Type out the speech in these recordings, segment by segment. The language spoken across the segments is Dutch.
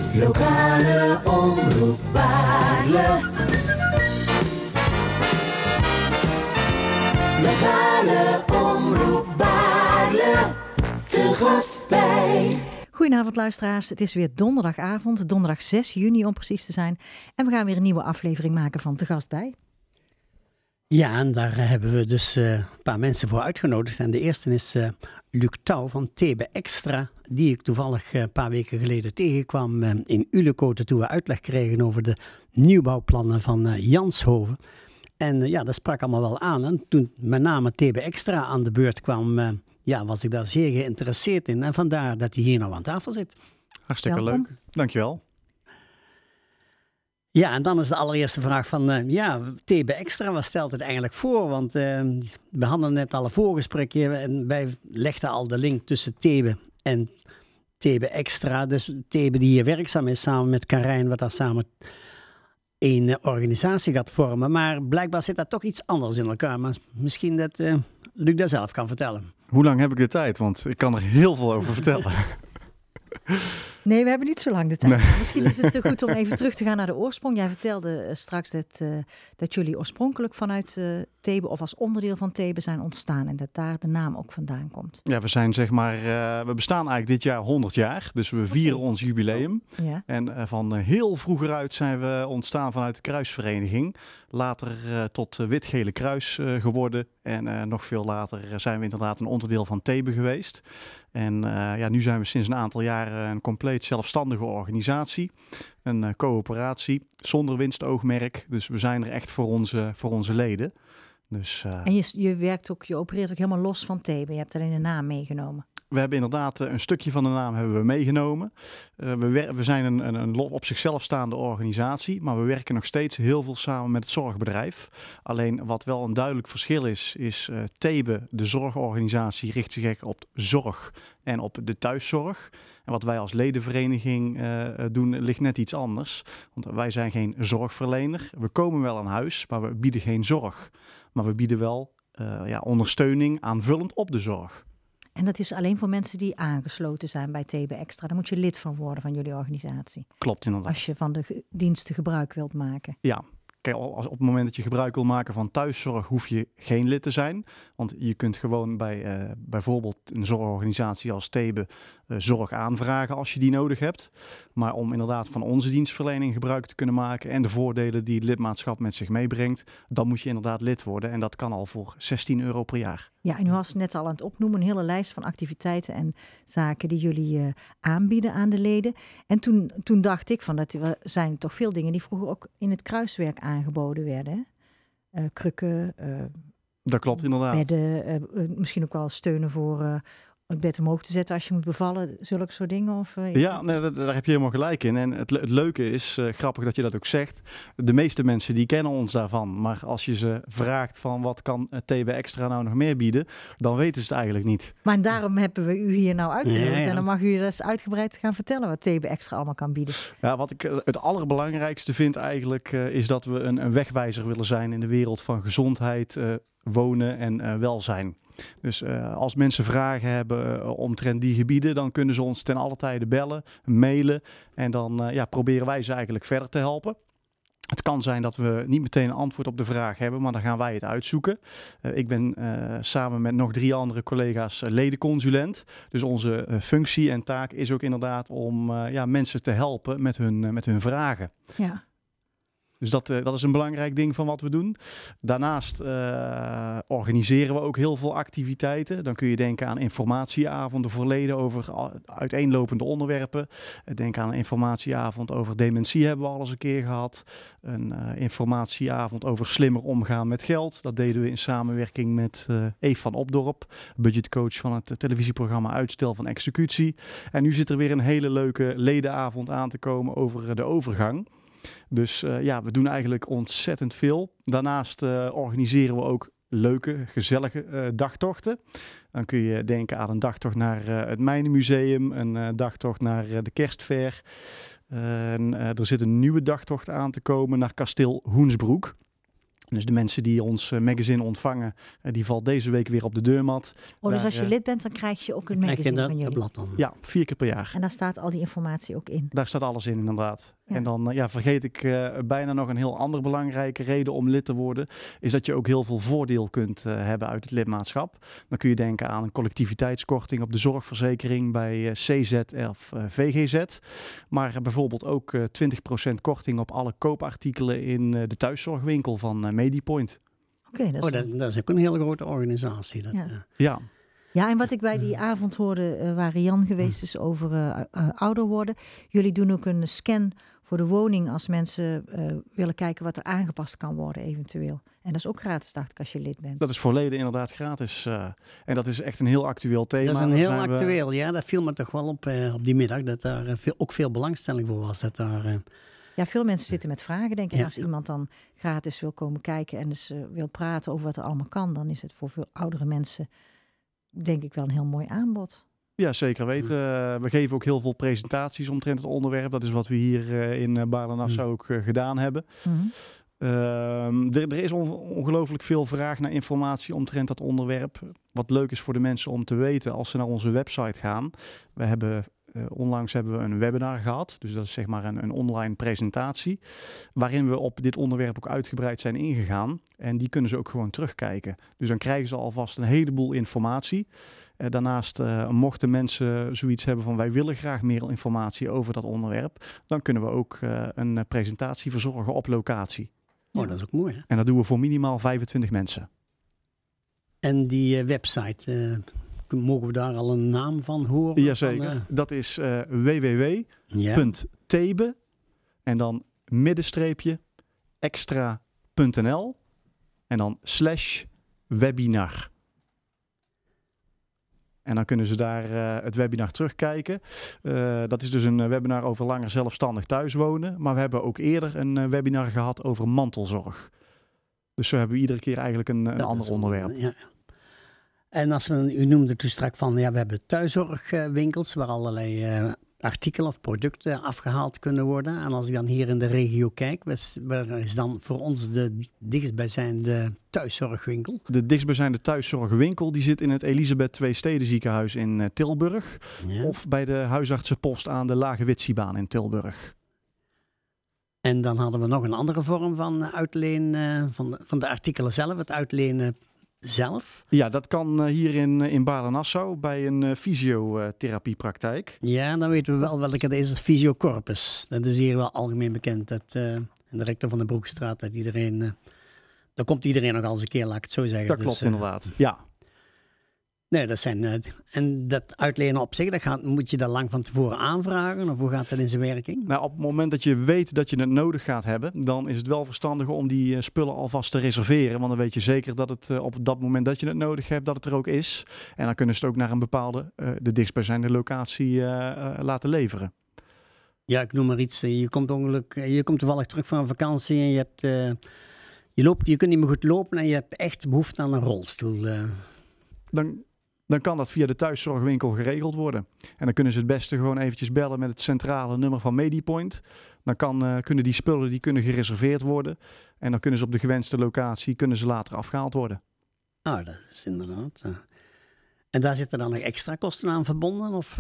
Lokale omroep Baarle. Lokale omroep Baarle. Te gast bij. Goedenavond luisteraars, het is weer donderdagavond, donderdag 6 juni om precies te zijn. En we gaan weer een nieuwe aflevering maken van Te Gast Bij. Ja, en daar hebben we dus een paar mensen voor uitgenodigd. En de eerste is Luc Touw van Thebe Extra, die ik toevallig een paar weken geleden tegenkwam in Ulekoten toen we uitleg kregen over de nieuwbouwplannen van Janshoven. En dat sprak allemaal wel aan. En toen met name Thebe Extra aan de beurt kwam, was ik daar zeer geïnteresseerd in. En vandaar dat hij hier nou aan tafel zit. Hartstikke Welkom. leuk, dankjewel. Ja, en dan is de allereerste vraag van, Thebe Extra, wat stelt het eigenlijk voor? Want we hadden net al een voorgesprekje en wij legden al de link tussen Thebe en Thebe Extra. Dus Thebe die hier werkzaam is samen met Karijn, wat daar samen een organisatie gaat vormen. Maar blijkbaar zit dat toch iets anders in elkaar. Maar misschien dat Luc dat zelf kan vertellen. Hoe lang heb ik de tijd? Want ik kan er heel veel over vertellen. Nee, we hebben niet zo lang de tijd. Nee. Misschien is het goed om even terug te gaan naar de oorsprong. Jij vertelde straks dat jullie oorspronkelijk vanuit Thebe of als onderdeel van Thebe zijn ontstaan. En dat daar de naam ook vandaan komt. Ja, we zijn we bestaan eigenlijk dit jaar 100 jaar. Dus we vieren ons jubileum. Ja. En van heel vroeger uit zijn we ontstaan vanuit de kruisvereniging. Later tot Wit-Gele Kruis geworden. En nog veel later zijn we inderdaad een onderdeel van Thebe geweest. En nu zijn we sinds een aantal jaren een compleet zelfstandige organisatie. Een coöperatie zonder winstoogmerk. Dus we zijn er echt voor onze leden. Dus, En je opereert ook helemaal los van Thebe. Je hebt alleen de naam meegenomen. we hebben inderdaad een stukje van de naam hebben we meegenomen. We zijn een op zichzelf staande organisatie, maar we werken nog steeds heel veel samen met het zorgbedrijf. Alleen wat wel een duidelijk verschil is Thebe, de zorgorganisatie, richt zich echt op zorg en op de thuiszorg. En wat wij als ledenvereniging doen, ligt net iets anders. Want wij zijn geen zorgverlener. We komen wel aan huis, maar we bieden geen zorg. Maar we bieden wel ondersteuning aanvullend op de zorg. En dat is alleen voor mensen die aangesloten zijn bij Thebe Extra. Daar moet je lid van worden van jullie organisatie. Klopt inderdaad. Als je van de diensten gebruik wilt maken. Ja. Kijk, op het moment dat je gebruik wil maken van thuiszorg, hoef je geen lid te zijn. Want je kunt gewoon bij bijvoorbeeld een zorgorganisatie als Thebe zorg aanvragen als je die nodig hebt. Maar om inderdaad van onze dienstverlening gebruik te kunnen maken en de voordelen die het lidmaatschap met zich meebrengt, dan moet je inderdaad lid worden. En dat kan al voor €16 per jaar. Ja, en u was net al aan het opnoemen, een hele lijst van activiteiten en zaken die jullie aanbieden aan de leden. En toen dacht ik van, dat zijn toch veel dingen die vroeger ook in het kruiswerk aangeboden werden. Hè? Krukken, Dat klopt inderdaad. bedden, misschien ook wel steunen voor het bed omhoog te zetten als je moet bevallen, zulke soort dingen? Daar heb je helemaal gelijk in. En het leuke is, grappig dat je dat ook zegt, de meeste mensen die kennen ons daarvan. Maar als je ze vraagt van wat kan Thebe Extra nou nog meer bieden, dan weten ze het eigenlijk niet. Maar daarom hebben we u hier nou uitgenodigd. Ja. En dan mag u dus uitgebreid gaan vertellen wat Thebe Extra allemaal kan bieden. Ja, wat ik het allerbelangrijkste vind eigenlijk is dat we een wegwijzer willen zijn in de wereld van gezondheid, wonen en welzijn. Dus als mensen vragen hebben omtrent die gebieden, dan kunnen ze ons ten alle tijde bellen, mailen en dan proberen wij ze eigenlijk verder te helpen. Het kan zijn dat we niet meteen een antwoord op de vraag hebben, maar dan gaan wij het uitzoeken. Ik ben samen met nog 3 andere collega's ledenconsulent. Dus onze functie en taak is ook inderdaad om mensen te helpen met hun vragen. Ja. Dus dat is een belangrijk ding van wat we doen. Daarnaast organiseren we ook heel veel activiteiten. Dan kun je denken aan informatieavonden voor leden over uiteenlopende onderwerpen. Denk aan een informatieavond over dementie hebben we al eens een keer gehad. Een informatieavond over slimmer omgaan met geld. Dat deden we in samenwerking met Eve van Opdorp, budgetcoach van het televisieprogramma Uitstel van Executie. En nu zit er weer een hele leuke ledenavond aan te komen over de overgang. Dus we doen eigenlijk ontzettend veel. Daarnaast organiseren we ook leuke, gezellige dagtochten. Dan kun je denken aan een dagtocht naar het Mijnenmuseum, een dagtocht naar de Kerstver. Er zit een nieuwe dagtocht aan te komen naar kasteel Hoensbroek. Dus de mensen die ons magazine ontvangen, die valt deze week weer op de deurmat. Dus Daar, als je lid bent, dan krijg je ook een Krijg je magazine van dat jullie. blad dan? Ja, 4 keer per jaar. En daar staat al die informatie ook in. Daar staat alles in, inderdaad. Ja. En dan vergeet ik bijna nog een heel andere belangrijke reden om lid te worden. Is dat je ook heel veel voordeel kunt hebben uit het lidmaatschap. Dan kun je denken aan een collectiviteitskorting op de zorgverzekering bij CZ of VGZ. Maar bijvoorbeeld ook 20% korting op alle koopartikelen in de thuiszorgwinkel van Medipoint. Oké, dat is Dat is ook een hele grote organisatie. Dat, Ja. Ja. Ja, en wat ik bij die avond hoorde, waar Jan geweest is over ouder worden. Jullie doen ook een scan voor de woning als mensen willen kijken wat er aangepast kan worden eventueel. En dat is ook gratis, dacht ik, als je lid bent. Dat is voor leden inderdaad gratis. En dat is echt een heel actueel thema. Dat is een Daar heel zijn we- actueel. Ja, dat viel me toch wel op die middag. Dat daar ook veel belangstelling voor was. Dat daar, Ja, veel mensen zitten met vragen, denk ik. En Ja. als iemand dan gratis wil komen kijken en dus wil praten over wat er allemaal kan, dan is het voor veel oudere mensen, denk ik, wel een heel mooi aanbod. Ja, zeker weten. We geven ook heel veel presentaties omtrent het onderwerp. Dat is wat we hier in Baarle-Nassau ook gedaan hebben. Mhm. Er is ongelooflijk veel vraag naar informatie omtrent dat onderwerp. Wat leuk is voor de mensen om te weten als ze naar onze website gaan. We hebben onlangs hebben we een webinar gehad. Dus dat is zeg maar een online presentatie. Waarin we op dit onderwerp ook uitgebreid zijn ingegaan. En die kunnen ze ook gewoon terugkijken. Dus dan krijgen ze alvast een heleboel informatie. Daarnaast mochten mensen zoiets hebben van wij willen graag meer informatie over dat onderwerp. Dan kunnen we ook een presentatie verzorgen op locatie. dat is ook mooi. Hè? En dat doen we voor minimaal 25 mensen. En die website, mogen we daar al een naam van horen? Jazeker. Dat is Ja. www.thebe en dan middenstreepje extra.nl en dan /webinar. En dan kunnen ze daar het webinar terugkijken. Dat is dus een webinar over langer zelfstandig thuiswonen. Maar we hebben ook eerder een webinar gehad over mantelzorg. Dus zo hebben we iedere keer eigenlijk een Dat ander is- onderwerp. Ja. En als u noemde toen straks van, we hebben thuiszorgwinkels waar allerlei artikelen of producten afgehaald kunnen worden. En als ik dan hier in de regio kijk, waar is dan voor ons de dichtstbijzijnde thuiszorgwinkel? De dichtstbijzijnde thuiszorgwinkel die zit in het Elisabeth II Steden ziekenhuis in Tilburg. Ja. Of bij de huisartsenpost aan de Lage Witsiebaan in Tilburg. En dan hadden we nog een andere vorm van uitleen van de artikelen zelf, het uitlenen zelf. Ja, dat kan hier in Baarle-Nassau bij een fysiotherapiepraktijk. Ja, dan weten we wel welke dat is, Fysiocorpus. Dat is hier wel algemeen bekend. Dat, in de rector van de Broekstraat, dat iedereen... daar komt iedereen nog al eens een keer, laat ik het zo zeggen. Dat Dus, klopt inderdaad. Ja. Nee, dat zijn... en dat uitlenen op zich, moet je dat lang van tevoren aanvragen? Of hoe gaat dat in zijn werking? Nou, op het moment dat je weet dat je het nodig gaat hebben, dan is het wel verstandig om die spullen alvast te reserveren. Want dan weet je zeker dat het op dat moment dat je het nodig hebt, dat het er ook is. En dan kunnen ze het ook naar een bepaalde, de dichtstbijzijnde locatie laten leveren. Ja, ik noem maar iets. Je komt toevallig terug van vakantie en je kunt niet meer goed lopen en je hebt echt behoefte aan een rolstoel. Dan kan dat via de thuiszorgwinkel geregeld worden. En dan kunnen ze het beste gewoon eventjes bellen met het centrale nummer van Medipoint. Dan kunnen die spullen gereserveerd worden. En dan kunnen ze op de gewenste locatie later afgehaald worden. Ah, dat is inderdaad. En daar zitten dan nog extra kosten aan verbonden? Of,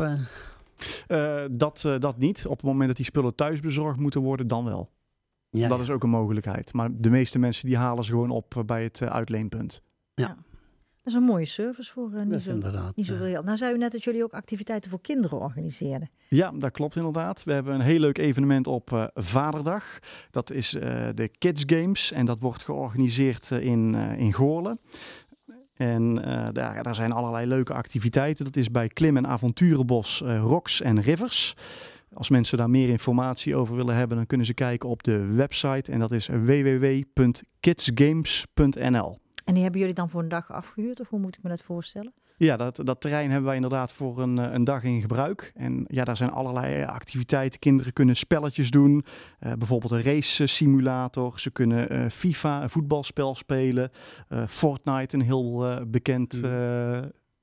Dat niet. Op het moment dat die spullen thuis bezorgd moeten worden, dan wel. ja, Dat ja. is ook een mogelijkheid. Maar de meeste mensen die halen ze gewoon op bij het uitleenpunt. Dat is een mooie service voor Dat niet is zo inderdaad. veel geld. Nou zei u net dat jullie ook activiteiten voor kinderen organiseerden. Ja, dat klopt inderdaad. We hebben een heel leuk evenement op Vaderdag. Dat is de Kids Games en dat wordt georganiseerd in Goorlen. En daar zijn allerlei leuke activiteiten. Dat is bij Klim- en Avonturenbos Rocks en Rivers. Als mensen daar meer informatie over willen hebben, dan kunnen ze kijken op de website. En dat is www.kidsgames.nl. En die hebben jullie dan voor een dag afgehuurd? Of hoe moet ik me dat voorstellen? Ja, dat terrein hebben wij inderdaad voor een dag in gebruik. En ja, daar zijn allerlei activiteiten. Kinderen kunnen spelletjes doen. Bijvoorbeeld een race simulator. Ze kunnen FIFA, een voetbalspel spelen. Fortnite, een heel bekend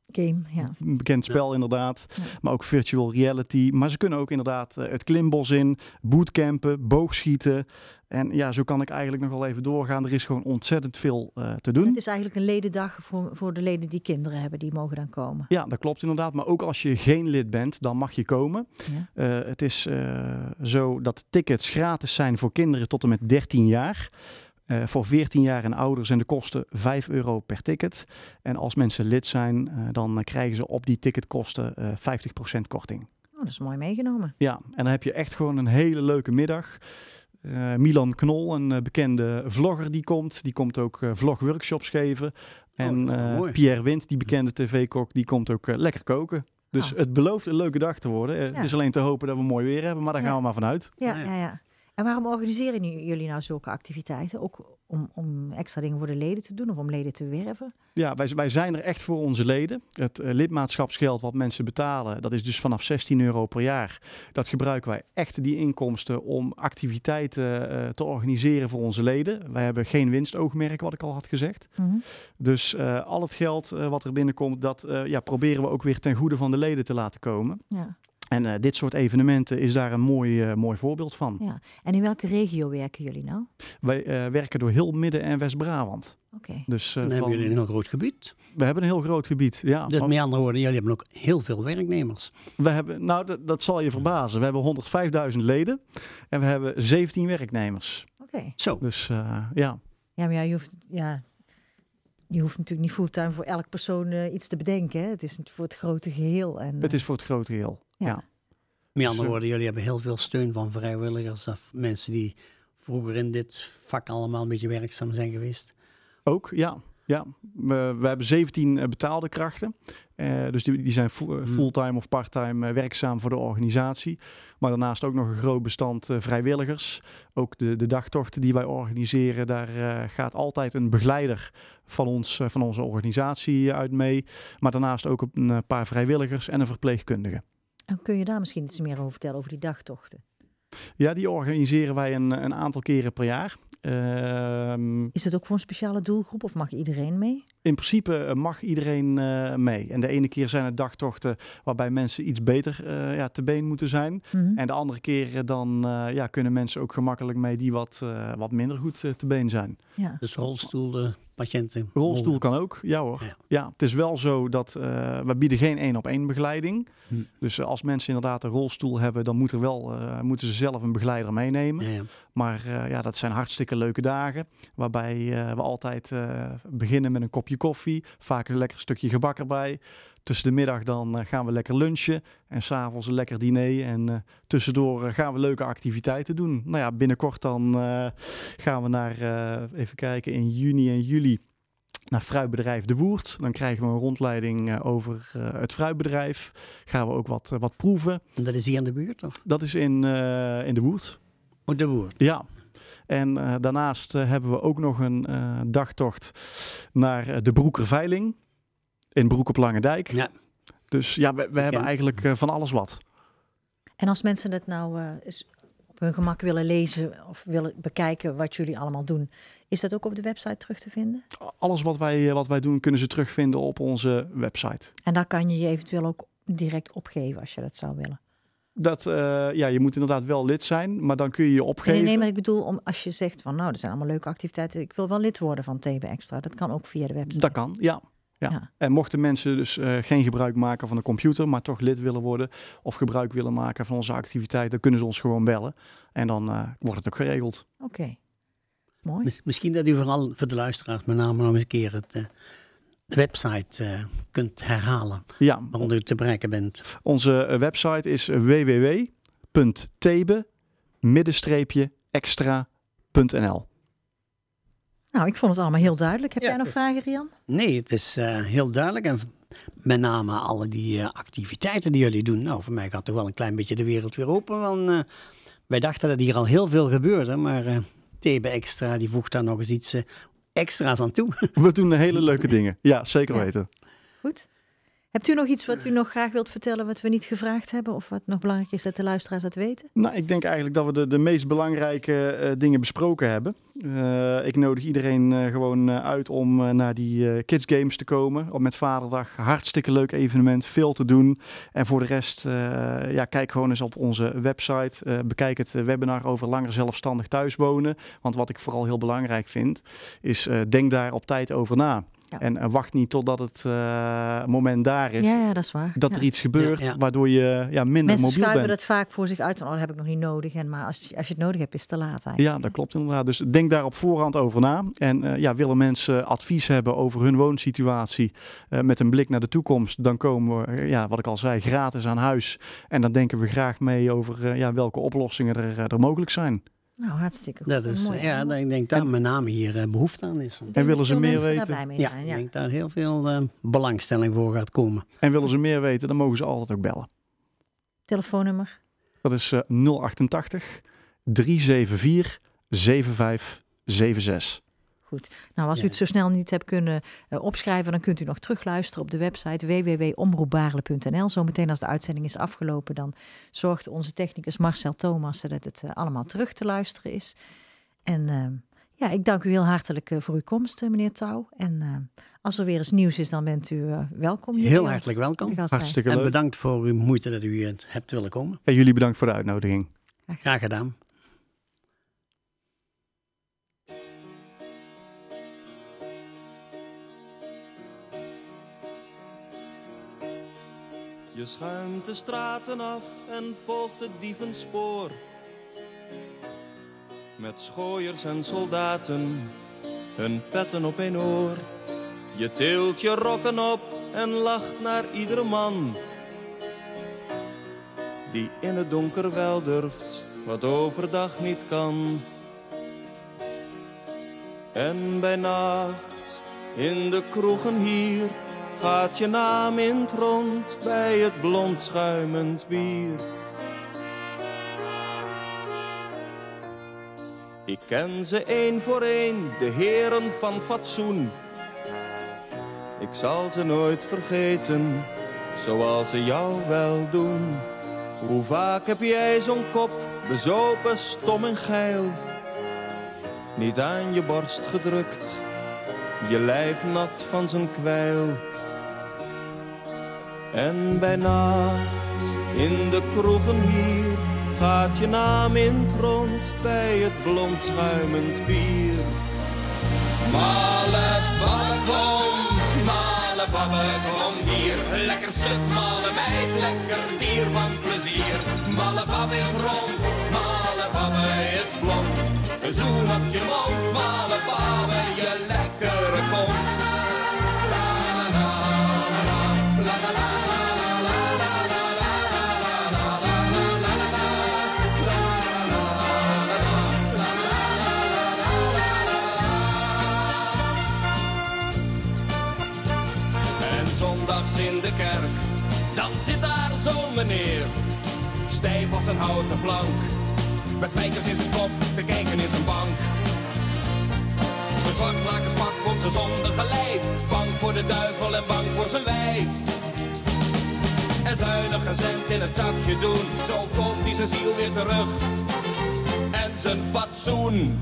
Game, ja. Een bekend spel inderdaad. Ja. Maar ook virtual reality. Maar ze kunnen ook inderdaad het klimbos in, bootcampen, boogschieten. En ja, zo kan ik eigenlijk nog wel even doorgaan. Er is gewoon ontzettend veel te doen. Het is eigenlijk een ledendag voor de leden die kinderen hebben. Die mogen dan komen. Ja, dat klopt inderdaad. Maar ook als je geen lid bent, dan mag je komen. Ja. Het is zo dat tickets gratis zijn voor kinderen tot en met 13 jaar. Voor 14 jaar en ouder zijn de kosten €5 per ticket. En als mensen lid zijn, dan krijgen ze op die ticketkosten 50% korting. Oh, dat is mooi meegenomen. Ja, en dan heb je echt gewoon een hele leuke middag. Milan Knol, een bekende vlogger, die komt ook vlogworkshops geven. En mooi. Pierre Wind, die bekende tv-kok, die komt ook lekker koken. Dus Oh. het belooft een leuke dag te worden. Het is alleen te hopen dat we mooi weer hebben, maar daar gaan we maar vanuit. Ja. En waarom organiseren jullie nou zulke activiteiten? Ook om extra dingen voor de leden te doen of om leden te werven? Ja, wij zijn er echt voor onze leden. Het lidmaatschapsgeld wat mensen betalen, dat is dus vanaf €16 per jaar. Dat gebruiken wij echt, die inkomsten, om activiteiten te organiseren voor onze leden. Wij hebben geen winstoogmerk, wat ik al had gezegd. Mm-hmm. Dus al het geld wat er binnenkomt, dat proberen we ook weer ten goede van de leden te laten komen. Ja. En dit soort evenementen is daar een mooi voorbeeld van. Ja. En in welke regio werken jullie nou? Wij werken door heel Midden- en West-Brabant. Oké. Dus, Dan hebben jullie een heel groot gebied. We hebben een heel groot gebied. Ja. Dus met andere woorden, jullie hebben ook heel veel werknemers. We hebben, dat zal je verbazen. We hebben 105.000 leden en we hebben 17 werknemers. Oké. Zo. Dus ja. Ja, maar je hoeft natuurlijk niet fulltime voor elk persoon iets te bedenken. Hè? Het is voor het grote geheel. En, Het is voor het grote geheel. Ja. Met andere woorden, jullie hebben heel veel steun van vrijwilligers of mensen die vroeger in dit vak allemaal een beetje werkzaam zijn geweest. Ook, ja. We hebben 17 betaalde krachten. Dus die zijn fulltime of parttime werkzaam voor de organisatie. Maar daarnaast ook nog een groot bestand vrijwilligers. Ook de dagtochten die wij organiseren, daar gaat altijd een begeleider van onze organisatie uit mee. Maar daarnaast ook een paar vrijwilligers en een verpleegkundige. En kun je daar misschien iets meer over vertellen, over die dagtochten? Ja, die organiseren wij een aantal keren per jaar. Is het ook voor een speciale doelgroep of mag iedereen mee? In principe mag iedereen mee. En de ene keer zijn het dagtochten waarbij mensen iets beter te been moeten zijn. Mm-hmm. En de andere keren dan kunnen mensen ook gemakkelijk mee die wat minder goed te been zijn. Ja. Dus rolstoelpatiënten. Rolstoel kan ook, ja hoor. Ja. Ja, het is wel zo dat we bieden geen 1-op-1 begeleiding. Hm. Dus als mensen inderdaad een rolstoel hebben, dan moeten ze zelf een begeleider meenemen. Ja. Maar dat zijn hartstikke leuke dagen. Waarbij we altijd beginnen met een kopje koffie. Vaak een lekker stukje gebak erbij. Tussen de middag dan gaan we lekker lunchen. En 's avonds een lekker diner. En tussendoor gaan we leuke activiteiten doen. Nou ja, binnenkort dan gaan we naar, even kijken, in juni en juli naar fruitbedrijf De Woerd. Dan krijgen we een rondleiding over het fruitbedrijf. Gaan we ook wat proeven. En dat is hier in de buurt? Of? Dat is in De Woerd. Oh, de Woerd. Ja. En daarnaast hebben we ook nog een dagtocht naar de Broekerveiling in Broek op Langendijk. Ja. Dus ja, we hebben eigenlijk van alles wat. En als mensen het nou eens op hun gemak willen lezen of willen bekijken wat jullie allemaal doen, is dat ook op de website terug te vinden? Alles wat wij doen kunnen ze terugvinden op onze website. En daar kan je eventueel ook direct opgeven als je dat zou willen. Je moet inderdaad wel lid zijn, maar dan kun je je opgeven. Nee, maar ik bedoel, als je zegt van nou, er zijn allemaal leuke activiteiten, ik wil wel lid worden van TB Extra. Dat kan ook via de website. Dat kan, ja. Ja. En mochten mensen dus geen gebruik maken van de computer, maar toch lid willen worden of gebruik willen maken van onze activiteit, dan kunnen ze ons gewoon bellen. En dan wordt het ook geregeld. Oké. Mooi. Misschien dat u vooral voor de luisteraars met name nog eens een keer de website kunt herhalen. Ja, Waaronder u te bereiken bent. onze website is www.tebe-extra.nl. Nou, ik vond het allemaal heel duidelijk. Heb Ja, jij nog dus- vragen, Rian? Nee, het is heel duidelijk. En met name alle die activiteiten die jullie doen. Nou, voor mij gaat toch wel een klein beetje de wereld weer open. Want wij dachten dat hier al heel veel gebeurde. Maar TB Extra die voegt daar nog eens iets extra's aan toe. We doen hele leuke dingen. Ja, zeker Ja. weten. Goed. Hebt u nog iets wat u nog graag wilt vertellen wat we niet gevraagd hebben? Of wat nog belangrijk is dat de luisteraars dat weten? Nou, ik denk eigenlijk dat we de meest belangrijke dingen besproken hebben. Ik nodig iedereen gewoon uit om naar die Kids Games te komen. Op met Vaderdag. Hartstikke leuk evenement. Veel te doen. En voor de rest, kijk gewoon eens op onze website. Bekijk het webinar over langer zelfstandig thuiswonen. Want wat ik vooral heel belangrijk vind, is denk daar op tijd over na. Ja. En wacht niet totdat het moment daar is. Ja, dat is waar. Dat er iets gebeurt waardoor je minder mobiel bent. Mensen schuiven dat vaak voor zich uit. Van, dat heb ik nog niet nodig. Maar als je het nodig hebt, is het te laat eigenlijk. Ja, dat klopt inderdaad. Dus denk daar op voorhand over na. En willen mensen advies hebben over hun woonsituatie met een blik naar de toekomst, dan komen we, wat ik al zei, gratis aan huis. En dan denken we graag mee over welke oplossingen er mogelijk zijn. Nou, hartstikke goed. Dat is, mooi, ik denk dat met name hier behoefte aan is. En willen ze meer weten? Ik denk daar heel veel belangstelling voor gaat komen. En willen ze meer weten, dan mogen ze altijd ook bellen. Telefoonnummer? Dat is 088 374 7576. Goed. Nou, als u het zo snel niet hebt kunnen opschrijven, dan kunt u nog terugluisteren op de website www.omroepbaarle.nl. Zometeen als de uitzending is afgelopen, dan zorgt onze technicus Marcel Thomassen dat het allemaal terug te luisteren is. En ik dank u heel hartelijk voor uw komst, meneer Touw. En als er weer eens nieuws is, dan bent u welkom. Heel hartelijk welkom. Hartstikke leuk. En bedankt voor uw moeite dat u hebt willen komen. En jullie bedankt voor de uitnodiging. Graag gedaan. Je schuimt de straten af en volgt het dievenspoor. Met schooiers en soldaten, hun petten op één oor. Je tilt je rokken op en lacht naar iedere man die in het donker wel durft, wat overdag niet kan. En bij nacht in de kroegen hier gaat je naam in het rond bij het blond schuimend bier. Ik ken ze één voor één, de heren van fatsoen. Ik zal ze nooit vergeten, zoals ze jou wel doen. Hoe vaak heb jij zo'n kop, bezopen, stom en geil, niet aan je borst gedrukt, je lijf nat van zijn kwijl. En bij nacht in de kroegen hier gaat je naam in het rond bij het blond schuimend bier. Male babbe kom, male babbe kom hier. Lekker stuk, male meid, lekker dier van plezier. Male babbe is rond, male babbe is blond. Een zoen op je mond, male babbe, je lekkere kont. In de kerk, dan zit daar zo'n meneer, stijf als een houten plank, met spijkers in zijn kop, te kijken in zijn bank. Een zwartmakerspak komt zijn zondige lijf, bang voor de duivel en bang voor zijn wijf. En zuinige cent in het zakje doen, zo komt hij zijn ziel weer terug en zijn fatsoen.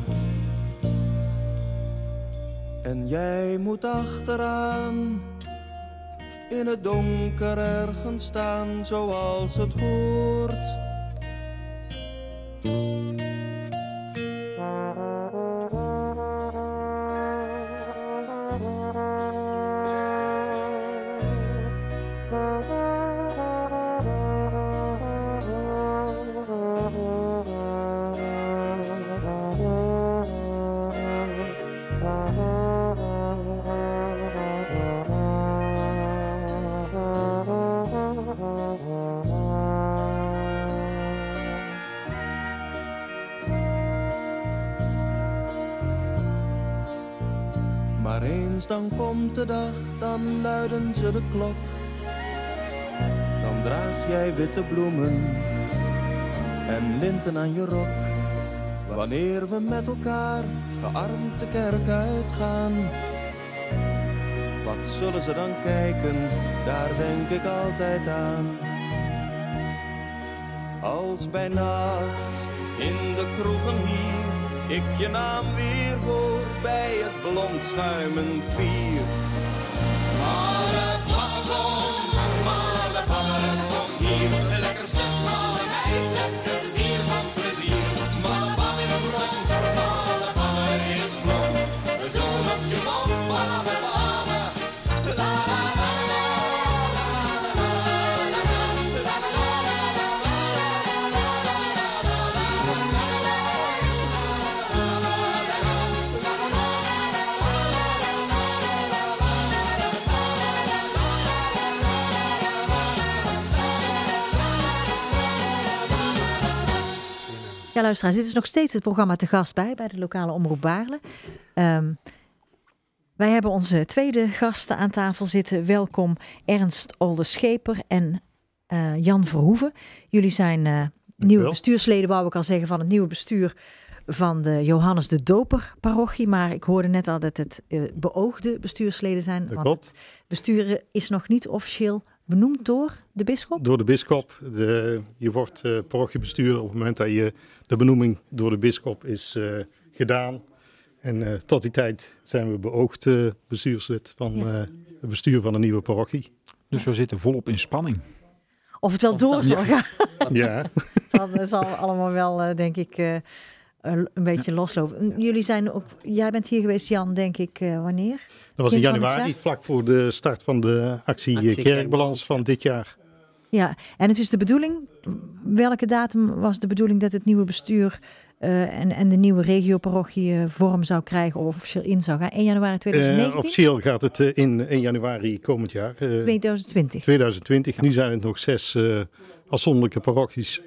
En jij moet achteraan in het donker ergens staan, zoals het hoort. Maar eens dan komt de dag, dan luiden ze de klok. Dan draag jij witte bloemen en linten aan je rok. Wanneer we met elkaar gearmd de kerk uitgaan, wat zullen ze dan kijken, daar denk ik altijd aan. Als bij nacht in de kroegen hier ik je naam weer hoor bij het blond schuimend bier. Male bagger, kom hier, een lekker stuk male meid, lekker dier van plezier. Male bagger is blond, male bagger is blond, een zoen op je mond, male bagger. Ja, luisteraars, dit is nog steeds het programma Te Gast bij de lokale omroep Baarle. Wij hebben onze tweede gasten aan tafel zitten. Welkom Ernst Olderscheper en Jan Verhoeven. Jullie zijn nieuwe bestuursleden, wou ik al zeggen, van het nieuwe bestuur van de Johannes de Doper parochie. Maar ik hoorde net al dat het beoogde bestuursleden zijn. Dat want klopt. het bestuur is nog niet officieel benoemd door de bisschop? Door de bisschop. Je wordt parochiebestuurder op het moment dat je de benoeming door de bisschop is gedaan. En tot die tijd zijn we beoogd bestuurslid van het bestuur van de nieuwe parochie. Dus we zitten volop in spanning. Of het wel door zal gaan. Ja. Het zal allemaal wel, denk ik, een beetje loslopen. Jullie zijn ook, jij bent hier geweest, Jan, denk ik, wanneer? Dat was in Begin van het januari, jaar? vlak voor de start van de actie Kerkbalans van dit jaar. Ja, en het is de bedoeling, welke datum was de bedoeling dat het nieuwe bestuur en de nieuwe regioparochie vorm zou krijgen of officieel in zou gaan? 1 januari 2019? Officieel gaat het in 1 januari komend jaar. 2020. 2020. Nu zijn het nog 6 afzonderlijke parochies.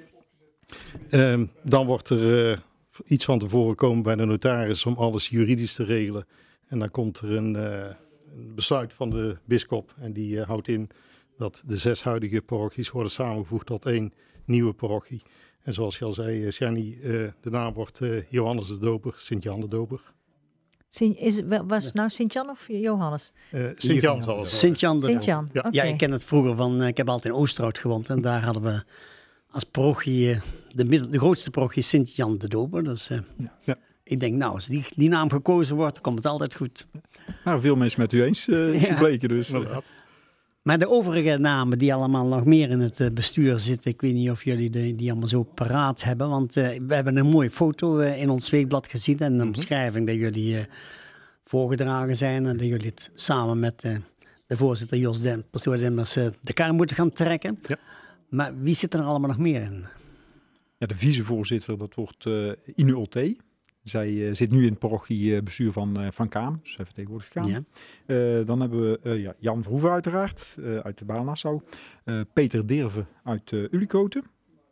Dan wordt er iets van tevoren komen bij de notaris om alles juridisch te regelen. En dan komt er een besluit van de bisschop en die houdt in dat de 6 huidige parochies worden samengevoegd tot 1 nieuwe parochie. En zoals je al zei, Sjani, de naam wordt Johannes de Doper, Sint-Jan de Doper. Was het nou Sint-Jan of Johannes? Sint-Jan zal het zijn. Sint-Jan. Sint-Jan, Ja. oké. Ja, ik ken het vroeger van, ik heb altijd in Oosterhout gewoond en daar hadden we als parochie, de grootste parochie Sint-Jan de Doper. Dus Ja. ik denk, nou, als die naam gekozen wordt, dan komt het altijd goed. Nou, veel mensen met u eens is Ja. gebleken dus. Inderdaad. Maar de overige namen die allemaal nog meer in het bestuur zitten, ik weet niet of jullie die allemaal zo paraat hebben, want we hebben een mooie foto in ons weekblad gezien en een beschrijving dat jullie voorgedragen zijn en dat jullie het samen met de voorzitter Jos Pastoor Demmers de kar moeten gaan trekken. Ja. Maar wie zit er allemaal nog meer in? Ja, de vicevoorzitter, dat wordt Ine Ulte. Zij zit nu in het parochiebestuur van Kaam, dus hij vertegenwoordigt Kaam. Ja. Dan hebben we Jan Verhoeven uiteraard, uit de Baarle-Nassau. Peter Derven uit Ulikoten.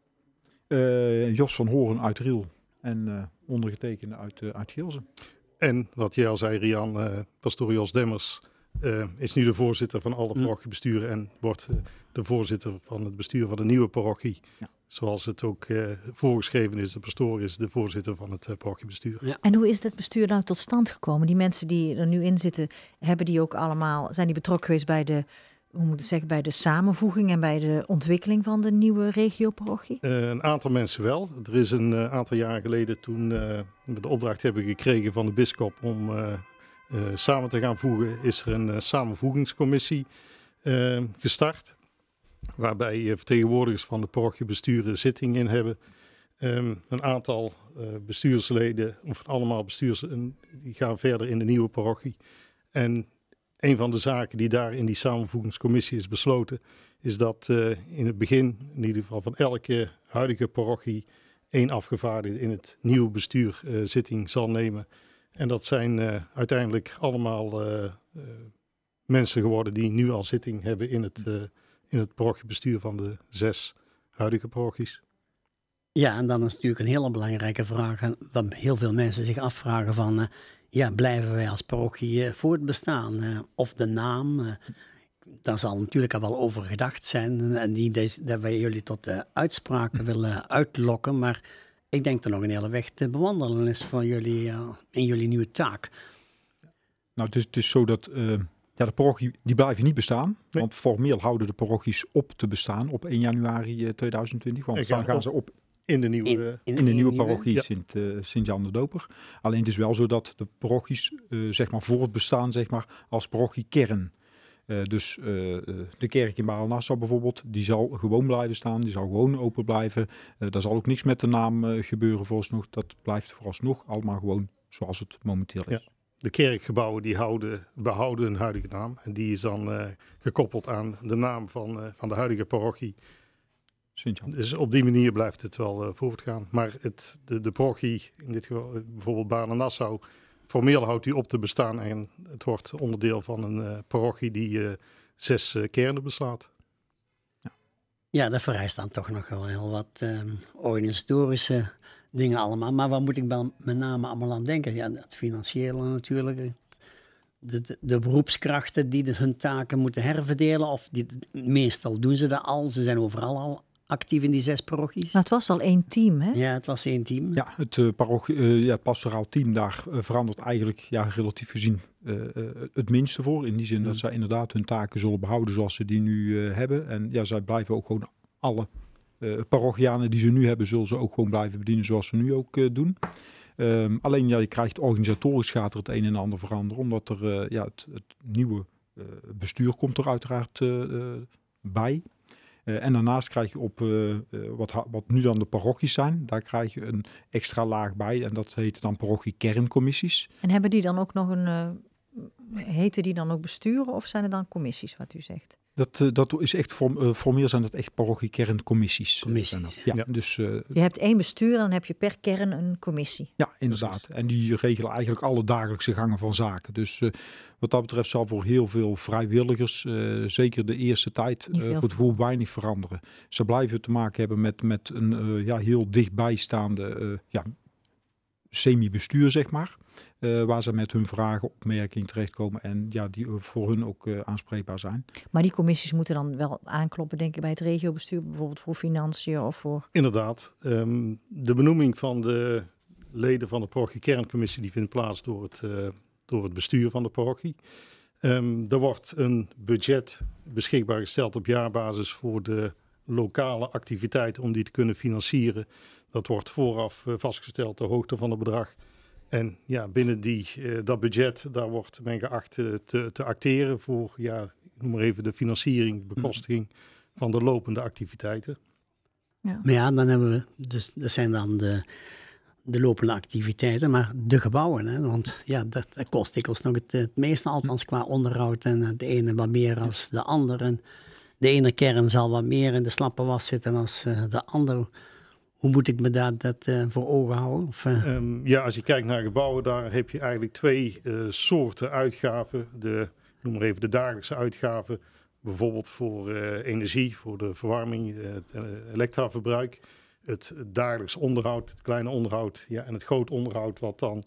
Jos van Horen uit Riel. En ondergetekende uit Geelzen. En wat jij al zei, Rian, pastoor Jos Demmers is nu de voorzitter van alle parochiebesturen en wordt de voorzitter van het bestuur van de nieuwe parochie. Ja. Zoals het ook voorgeschreven is, de pastoor is de voorzitter van het parochiebestuur. Ja. En hoe is dat bestuur nou tot stand gekomen? Die mensen die er nu in zitten, zijn die betrokken geweest bij bij de samenvoeging en bij de ontwikkeling van de nieuwe regioparochie? Een aantal mensen wel. Er is een aantal jaren geleden toen we de opdracht hebben gekregen van de bisschop om samen te gaan voegen, is er een samenvoegingscommissie gestart. Waarbij vertegenwoordigers van de parochiebesturen zitting in hebben. Een aantal bestuursleden, of allemaal die gaan verder in de nieuwe parochie. En een van de zaken die daar in die samenvoegingscommissie is besloten, is dat in het begin, in ieder geval van elke huidige parochie, 1 afgevaardigde in het nieuwe bestuur zitting zal nemen. En dat zijn uiteindelijk allemaal mensen geworden die nu al zitting hebben in het parochiebestuur van de 6 huidige parochies. Ja, en dan is natuurlijk een hele belangrijke vraag, en wat heel veel mensen zich afvragen van, blijven wij als parochie voortbestaan? Of de naam, daar zal natuurlijk al wel over gedacht zijn en dat wij jullie tot uitspraken willen uitlokken, maar ik denk er nog een hele weg te bewandelen is voor jullie in jullie nieuwe taak. Nou, het is zo dat de parochie die blijven niet bestaan. Nee. Want formeel houden de parochies op te bestaan op 1 januari 2020. Want dan gaan ze op In de nieuwe... In de nieuwe parochie ja. Sint-Jan de Doper. Alleen het is wel zo dat de parochies zeg maar voortbestaan zeg maar, als parochiekern. Dus de kerk in Baal-Nassau bijvoorbeeld, die zal gewoon blijven staan. Die zal gewoon open blijven. Daar zal ook niks met de naam gebeuren vooralsnog. Dat blijft vooralsnog allemaal gewoon zoals het momenteel is. Ja. De kerkgebouwen die behouden hun huidige naam. En die is dan gekoppeld aan de naam van de huidige parochie. Sint-Jan. Dus op die manier blijft het wel voortgaan. Maar de parochie, in dit geval bijvoorbeeld Baarle-Nassau, formeel houdt die op te bestaan. En het wordt onderdeel van een parochie die 6 kernen beslaat. Ja, dat vereist dan toch nog wel heel wat organisatorische dingen allemaal. Maar waar moet ik dan met name allemaal aan denken? Ja, het financiële natuurlijk. De beroepskrachten die hun taken moeten herverdelen. Of meestal doen ze dat al. Ze zijn overal al actief in die 6 parochies. Maar het was al 1 team, hè? Ja, het was 1 team. Ja, het pastoraal team daar verandert eigenlijk relatief gezien het minste voor. In die zin dat zij inderdaad hun taken zullen behouden zoals ze die nu hebben. En ja, zij blijven ook gewoon alle parochianen die ze nu hebben, zullen ze ook gewoon blijven bedienen zoals ze nu ook doen. Alleen je krijgt organisatorisch gaat er het een en ander veranderen. Omdat er het nieuwe bestuur komt er uiteraard bij. En daarnaast krijg je op wat nu dan de parochies zijn, daar krijg je een extra laag bij. En dat heet dan parochiekерncommissies. En hebben die dan ook nog heten die dan ook besturen of zijn er dan commissies, wat u zegt? Dat is echt, formeel zijn dat echt parochiekерncommissies. Commissies, ja. Dus, je hebt 1 bestuur en dan heb je per kern een commissie. Ja, inderdaad. Precies. En die regelen eigenlijk alle dagelijkse gangen van zaken. Dus wat dat betreft zal voor heel veel vrijwilligers, zeker de eerste tijd, voor het gevoel weinig veranderen. Ze blijven te maken hebben met een heel dichtbijstaande semi-bestuur, zeg maar. Waar ze met hun vragen, opmerkingen terechtkomen en die voor hun ook aanspreekbaar zijn. Maar die commissies moeten dan wel aankloppen, denk ik, bij het regiobestuur, bijvoorbeeld voor financiën of voor... Inderdaad. De benoeming van de leden van de parochiekerncommissie die vindt plaats door het bestuur van de parochie. Er wordt een budget beschikbaar gesteld op jaarbasis voor de lokale activiteiten om die te kunnen financieren. Dat wordt vooraf vastgesteld, de hoogte van het bedrag. En ja, binnen dat budget, daar wordt men geacht te acteren voor, ik noem maar even de financiering, bekostiging van de lopende activiteiten. Ja. Maar ja, dan hebben we, dus dat zijn dan de lopende activiteiten, maar de gebouwen, hè? Want ja, dat kost dikwijls nog het meeste, althans qua onderhoud. En de ene wat meer als de andere. De ene kern zal wat meer in de slappe was zitten als de andere. Hoe moet ik me dat voor ogen houden? Als je kijkt naar gebouwen, daar heb je eigenlijk 2 soorten uitgaven. Noem maar even de dagelijkse uitgaven. Bijvoorbeeld voor energie, voor de verwarming, het elektraverbruik. Het dagelijks onderhoud, het kleine onderhoud en het groot onderhoud wat dan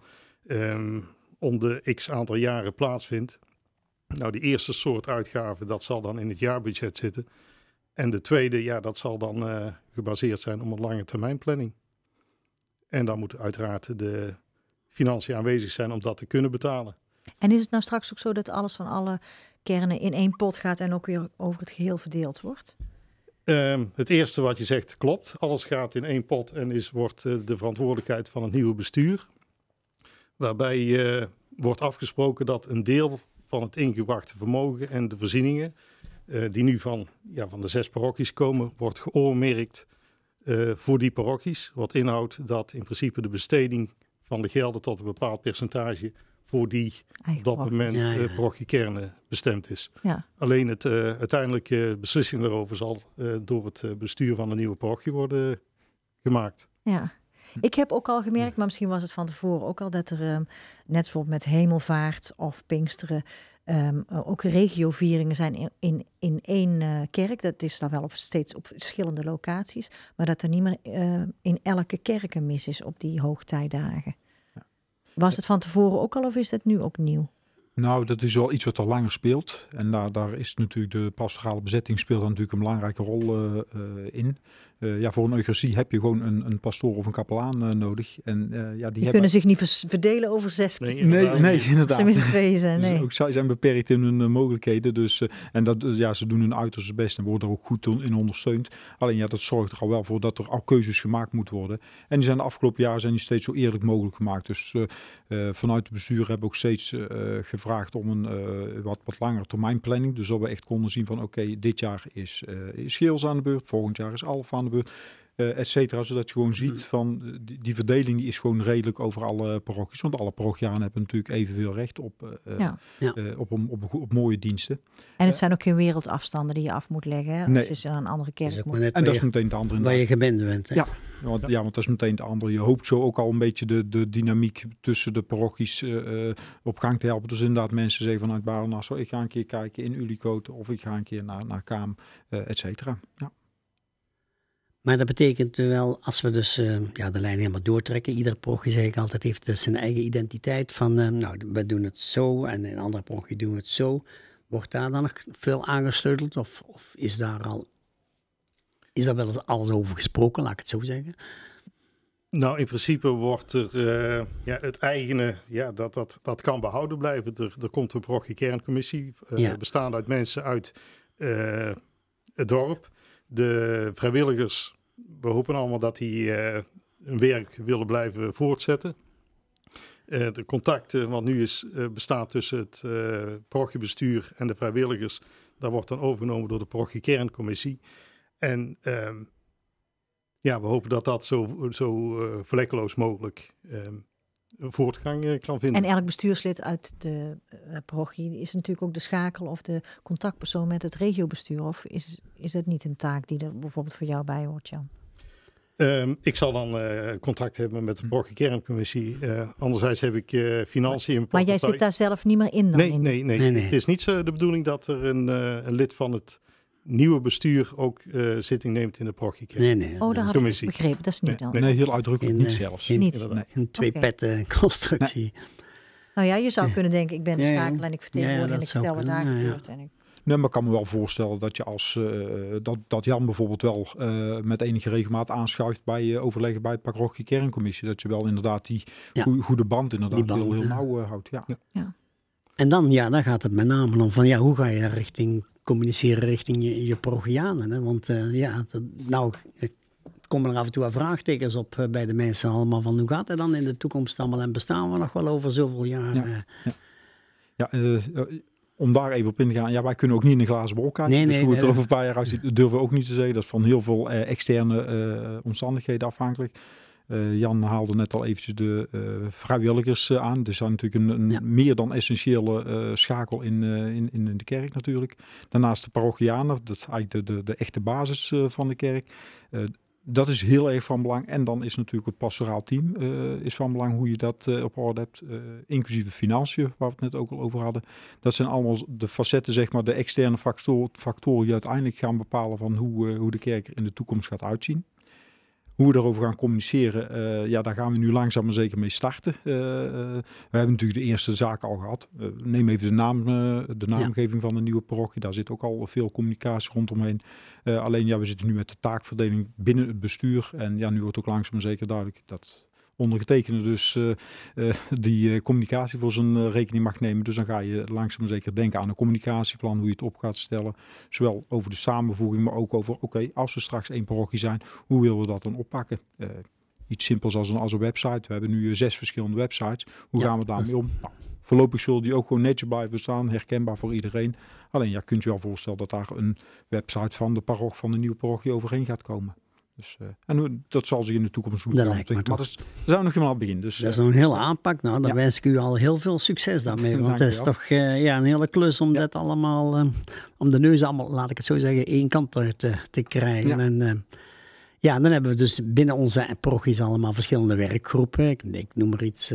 om de x aantal jaren plaatsvindt. Nou, die eerste soort uitgaven, dat zal dan in het jaarbudget zitten. En de tweede, dat zal dan gebaseerd zijn op een lange termijn planning. En dan moet uiteraard de financiën aanwezig zijn om dat te kunnen betalen. En is het nou straks ook zo dat alles van alle kernen in 1 pot gaat en ook weer over het geheel verdeeld wordt? Het eerste wat je zegt klopt. Alles gaat in 1 pot en wordt de verantwoordelijkheid van het nieuwe bestuur. Waarbij wordt afgesproken dat een deel van het ingebrachte vermogen en de voorzieningen die nu van de 6 parochies komen, wordt geoormerkt voor die parochies. Wat inhoudt dat in principe de besteding van de gelden tot een bepaald percentage voor die op dat moment parochiekernen bestemd is. Ja. Alleen het uiteindelijke beslissing daarover zal door het bestuur van de nieuwe parochie worden gemaakt. Ja. Ik heb ook al gemerkt, maar misschien was het van tevoren ook al, dat er net bijvoorbeeld met Hemelvaart of Pinksteren ook regiovieringen zijn in 1 kerk. Dat is dan wel steeds op verschillende locaties, maar dat er niet meer in elke kerk een mis is op die hoogtijdagen. Ja. Was het van tevoren ook al of is dat nu ook nieuw? Nou, dat is wel iets wat al langer speelt. En daar is natuurlijk de pastorale bezetting speelt daar natuurlijk een belangrijke rol in. Voor een eucharistie heb je gewoon een pastoor of een kapelaan nodig. En, die kunnen zich niet verdelen over 6 keer. Nee, inderdaad. Ze met 2 zijn. Nee. Dus ook zij zijn beperkt in hun mogelijkheden. Dus, ze doen hun uiterste best en worden er ook goed in ondersteund. Alleen dat zorgt er al wel voor dat er al keuzes gemaakt moeten worden. En die zijn de afgelopen jaren steeds zo eerlijk mogelijk gemaakt. Dus vanuit het bestuur hebben we ook steeds gevraagd om een wat langer termijnplanning. Dus dat we echt konden zien van dit jaar is Geels aan de beurt, volgend jaar is Alpha aan de beurt, et cetera. Zodat je gewoon ziet van die verdeling die is gewoon redelijk over alle parochies. Want alle parochianen hebben natuurlijk evenveel recht op mooie diensten. En het zijn ook geen wereldafstanden die je af moet leggen. Hè? Nee. Als je naar een andere kerk moet. En dat is meteen de andere. Waar je gewend bent. Hè? Want dat is meteen de andere. Je hoopt zo ook al een beetje de dynamiek tussen de parochies op gang te helpen. Dus inderdaad mensen zeggen vanuit Baarle-Nassau, ik ga een keer kijken in Ulicote of ik ga een keer naar Kaam, et cetera. Ja. Maar dat betekent wel, als we dus de lijn helemaal doortrekken, iedere parochie, zeg ik altijd, heeft dus zijn eigen identiteit van, we doen het zo en in andere parochie doen we het zo. Wordt daar dan nog veel aangesleuteld of is daar wel eens alles over gesproken, laat ik het zo zeggen? Nou, in principe wordt er het eigene, dat kan behouden blijven. Er komt een parochie kerncommissie, bestaande uit mensen uit het dorp. De vrijwilligers, we hopen allemaal dat die hun werk willen blijven voortzetten. De contacten wat nu bestaat tussen het parochiebestuur en de vrijwilligers, dat wordt dan overgenomen door de parochie kerncommissie. En we hopen dat dat zo vlekkeloos mogelijk voortgang kan vinden. En elk bestuurslid uit de parochie is natuurlijk ook de schakel of de contactpersoon met het regiobestuur. Of is dat niet een taak die er bijvoorbeeld voor jou bij hoort, Jan? Ik zal dan contact hebben met de parochie kerncommissie. Anderzijds heb ik financiën. Maar jij zit daar zelf niet meer in dan? Nee. Het is niet zo de bedoeling dat er een lid van het nieuwe bestuur ook zitting neemt in de parochie kerncommissie. Nee. Oh, dat had ik begrepen. Dat is niet dan. Nee, heel uitdrukkelijk niet zelfs. Een twee-petten constructie. Nee. Nou ja, je zou kunnen denken, ik ben de schakel en ik vertegenwoordig en ik vertel wat daar gebeurt. Nee, maar ik kan me wel voorstellen dat je dat Jan bijvoorbeeld wel met enige regelmaat aanschuift bij overleggen bij het parochie kerncommissie. Dat je wel inderdaad die goede band inderdaad heel nauw houdt. Ja. En dan gaat het met name om van hoe ga je communiceren richting je parochianen. Hè? Want komen er af en toe wel vraagtekens op bij de mensen allemaal van hoe gaat het dan in de toekomst allemaal en bestaan we nog wel over zoveel jaar? Om daar even op in te gaan. Wij kunnen ook niet in een glazen bol kijken. Dus hoe het er over een paar jaar uitziet, durven we ook niet te zeggen. Dat is van heel veel externe omstandigheden afhankelijk. Jan haalde net al eventjes de vrijwilligers aan. Er zijn natuurlijk een meer dan essentiële schakel in de kerk natuurlijk. Daarnaast de parochianen, dat is eigenlijk de echte basis van de kerk. Dat is heel erg van belang. En dan is natuurlijk het pastoraal team is van belang hoe je dat op orde hebt. Inclusief de financiën, waar we het net ook al over hadden. Dat zijn allemaal de facetten, zeg maar, de externe factoren die uiteindelijk gaan bepalen van hoe de kerk er in de toekomst gaat uitzien. Hoe we daarover gaan communiceren, daar gaan we nu langzaam maar zeker mee starten. We hebben natuurlijk de eerste zaken al gehad. Neem even de naamgeving van de nieuwe parochie. Daar zit ook al veel communicatie rondomheen. Alleen we zitten nu met de taakverdeling binnen het bestuur. En nu wordt ook langzaam maar zeker duidelijk dat ondergetekende dus die communicatie voor zijn rekening mag nemen. Dus dan ga je langzaam maar zeker denken aan een communicatieplan, hoe je het op gaat stellen. Zowel over de samenvoeging, maar ook over, als we straks 1 parochie zijn, hoe willen we dat dan oppakken? Iets simpels als een website. We hebben nu 6 verschillende websites. Hoe gaan we daarmee om? Nou, voorlopig zullen die ook gewoon netjes blijven staan, herkenbaar voor iedereen. Alleen kunt je wel voorstellen dat daar een website van de nieuwe parochie overheen gaat komen. Dus, en dat zal zich in de toekomst doen. Maar daar zijn we nog helemaal aan het begin. Dus, dat is een hele aanpak. Nou, dan wens ik u al heel veel succes daarmee. Want het is toch een hele klus om dat allemaal, om de neus allemaal, laat ik het zo zeggen, één kant uit te krijgen. Ja. En dan hebben we dus binnen onze parochies allemaal verschillende werkgroepen. Ik noem maar iets,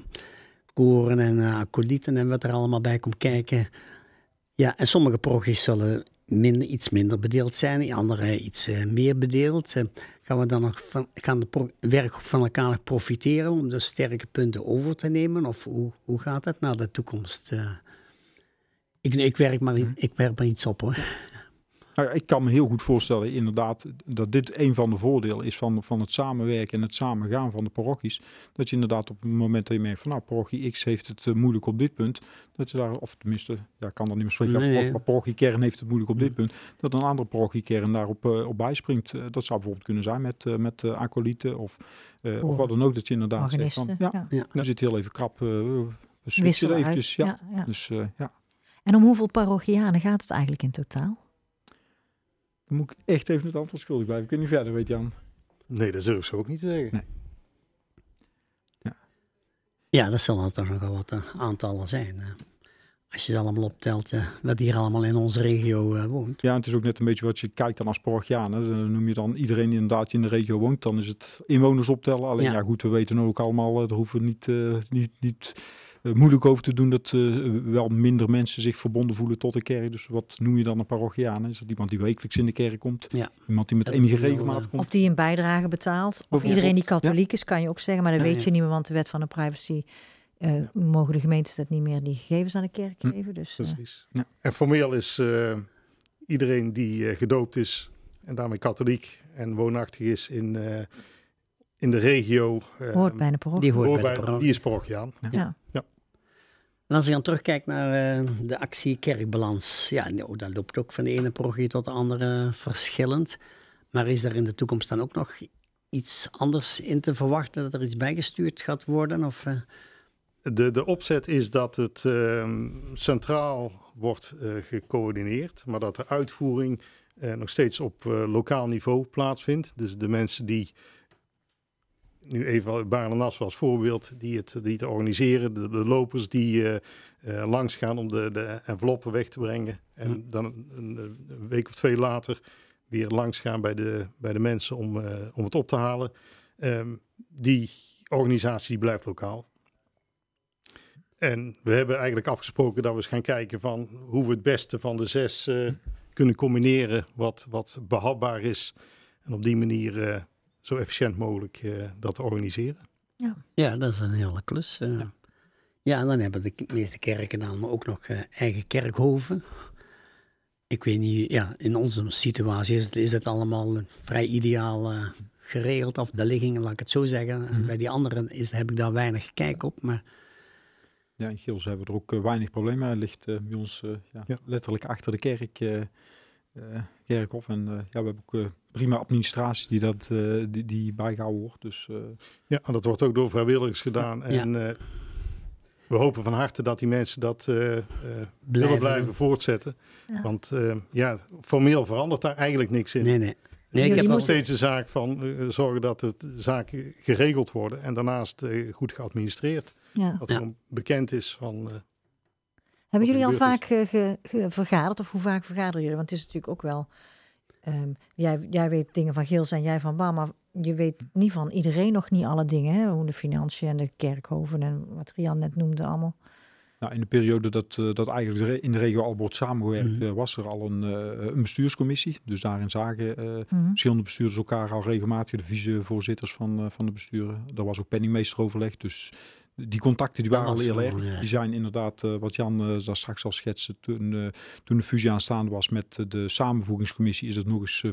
koren en acolieten en wat er allemaal bij komt kijken. Ja, en sommige parochies zullen iets minder bedeeld zijn, andere iets meer bedeeld. Gaan we dan nog gaan de werkgroep van elkaar nog profiteren om de sterke punten over te nemen? Of hoe gaat het naar de toekomst? Ik werk maar iets op hoor. Nou ja, ik kan me heel goed voorstellen inderdaad dat dit een van de voordelen is van het samenwerken en het samengaan van de parochies. Dat je inderdaad op het moment dat je merkt van nou, parochie X heeft het moeilijk op dit punt. Dat je daar, of tenminste, ja, ik kan dat niet meer spreken, Nee. maar parochiekern heeft het moeilijk op dit punt. Dat een andere parochiekern daarop op bijspringt. Dat zou bijvoorbeeld kunnen zijn met acolyten of wat dan ook. Dat je inderdaad zegt van Organisten. Ja. we zitten heel even krap, we switchen Wisselen eventjes. uit. Ja. Ja. Dus ja. En om hoeveel parochianen gaat het eigenlijk in totaal? Dan moet ik echt even het antwoord schuldig blijven. Ik weet niet verder, weet Jan. Nee, dat durf ik ook niet te zeggen. Nee. Ja, dat zullen er toch nog wel wat aantallen zijn. Als je ze allemaal optelt, wat hier allemaal in onze regio woont. Ja, het is ook net een beetje wat je kijkt dan als parochiaan. Hè. Dan noem je dan iedereen die inderdaad in de regio woont. Dan is het inwoners optellen. Alleen ja, goed, we weten ook allemaal, daar hoeven we niet moeilijk over te doen dat wel minder mensen zich verbonden voelen tot de kerk. Dus wat noem je dan een parochiaan? Is dat iemand die wekelijks in de kerk komt? Ja. Iemand die met Dat enige is wel, regelmaat komt? Of die een bijdrage betaalt. Of iedereen die katholiek is, kan je ook zeggen. Maar dat weet je niet meer, want de wet van de privacy... mogen de gemeentes dat niet meer die gegevens aan de kerk geven. Dus, Precies. Ja. En formeel is iedereen die gedoopt is en daarmee katholiek en woonachtig is in de regio. hoort bij de parochie. Die hoort bij de parochie. Die is parochiaan. Ja. En als ik dan terugkijk naar de actie Kerkbalans, ja, dat loopt ook van de ene parochie tot de andere verschillend. Maar is er in de toekomst dan ook nog iets anders in te verwachten, dat er iets bijgestuurd gaat worden? Of, De opzet is dat het centraal wordt gecoördineerd, maar dat de uitvoering nog steeds op lokaal niveau plaatsvindt. Dus de mensen die, nu even Baarle-Nassau als voorbeeld, die het organiseren, de lopers die langs gaan om de enveloppen weg te brengen. En dan een week of 2 later weer langs gaan bij de mensen om het op te halen. Die organisatie blijft lokaal. En we hebben eigenlijk afgesproken dat we eens gaan kijken van hoe we het beste van de 6 kunnen combineren wat behapbaar is. En op die manier zo efficiënt mogelijk dat te organiseren. ja, dat is een hele klus. Ja, en dan hebben de meeste kerken dan ook nog eigen kerkhoven. Ik weet niet, ja, in onze situatie is het allemaal vrij ideaal geregeld. Of de liggingen, laat ik het zo zeggen. En bij die anderen heb ik daar weinig kijk op, maar... Ja, in Gils hebben we er ook weinig probleem mee. Hij ligt bij ons letterlijk achter de kerkhof. En we hebben ook prima administratie die bijgehouden wordt. Dus, Ja, en dat wordt ook door vrijwilligers gedaan. En we hopen van harte dat die mensen dat willen blijven voortzetten. Ja. Want formeel verandert daar eigenlijk niks in. Nee. Ik Het heb is nog nog steeds een zaak van zorgen dat de zaken geregeld worden. En daarnaast goed geadministreerd. Ja. Dat gewoon bekend is van... Hebben jullie al gebeurd vaak vergaderd? Of hoe vaak vergaderen jullie? Want het is natuurlijk ook wel... jij weet dingen van Gils en jij van Baar, maar je weet niet van iedereen nog niet alle dingen. Hè? Hoe de financiën en de kerkhoven en wat Rian net noemde allemaal. Nou, in de periode dat eigenlijk in de regio al wordt samengewerkt, was er al een bestuurscommissie. Dus daarin zagen verschillende bestuurders elkaar al regelmatig, de vicevoorzitters van de besturen. Daar was ook penningmeesteroverleg, dus die contacten die waren al heel erg. Ja. Die zijn inderdaad, wat Jan daar straks al schetste, toen de fusie aanstaande was met de samenvoegingscommissie, is het nog eens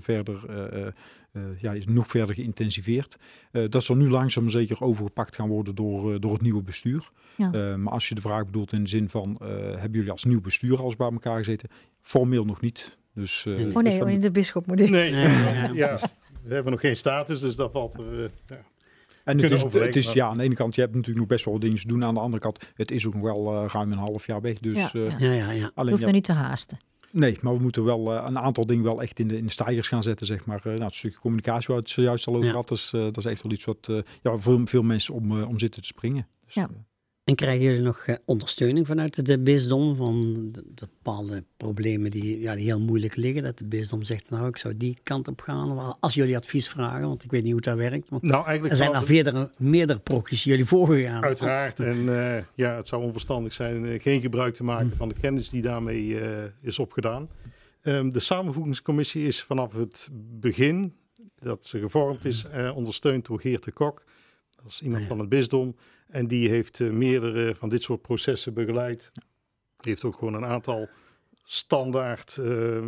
is nog verder geïntensiveerd. Dat zal nu langzaam maar zeker overgepakt gaan worden door het nieuwe bestuur. Ja. Maar als je de vraag bedoelt in de zin van, hebben jullie als nieuw bestuur alles bij elkaar gezeten? Formeel nog niet. Dus, De bisschop moet in. Nee, we hebben nog geen status, dus dat valt er... En het is aan de ene kant, je hebt natuurlijk nog best wel dingen te doen. Aan de andere kant, het is ook nog wel ruim een half jaar weg. Dus, Ja. Alleen, hoeft er niet te haasten. Nee, maar we moeten wel een aantal dingen wel echt in de stijgers gaan zetten, zeg maar. Het stukje communicatie waar het zojuist al over had, dat is echt wel iets wat veel mensen om zitten te springen. Dus, Ja. En krijgen jullie nog ondersteuning vanuit de bisdom van de bepaalde problemen die heel moeilijk liggen? Dat de bisdom zegt, nou, ik zou die kant op gaan. Als jullie advies vragen, want ik weet niet hoe dat werkt. Want Nou, eigenlijk er zijn al meerdere prochies jullie voorgegaan. Uiteraard. En het zou onverstandig zijn geen gebruik te maken van de kennis die daarmee is opgedaan. De samenvoegingscommissie is vanaf het begin dat ze gevormd is ondersteund door Geert de Kok. Dat is iemand van het bisdom. En die heeft meerdere van dit soort processen begeleid. heeft ook gewoon een aantal standaard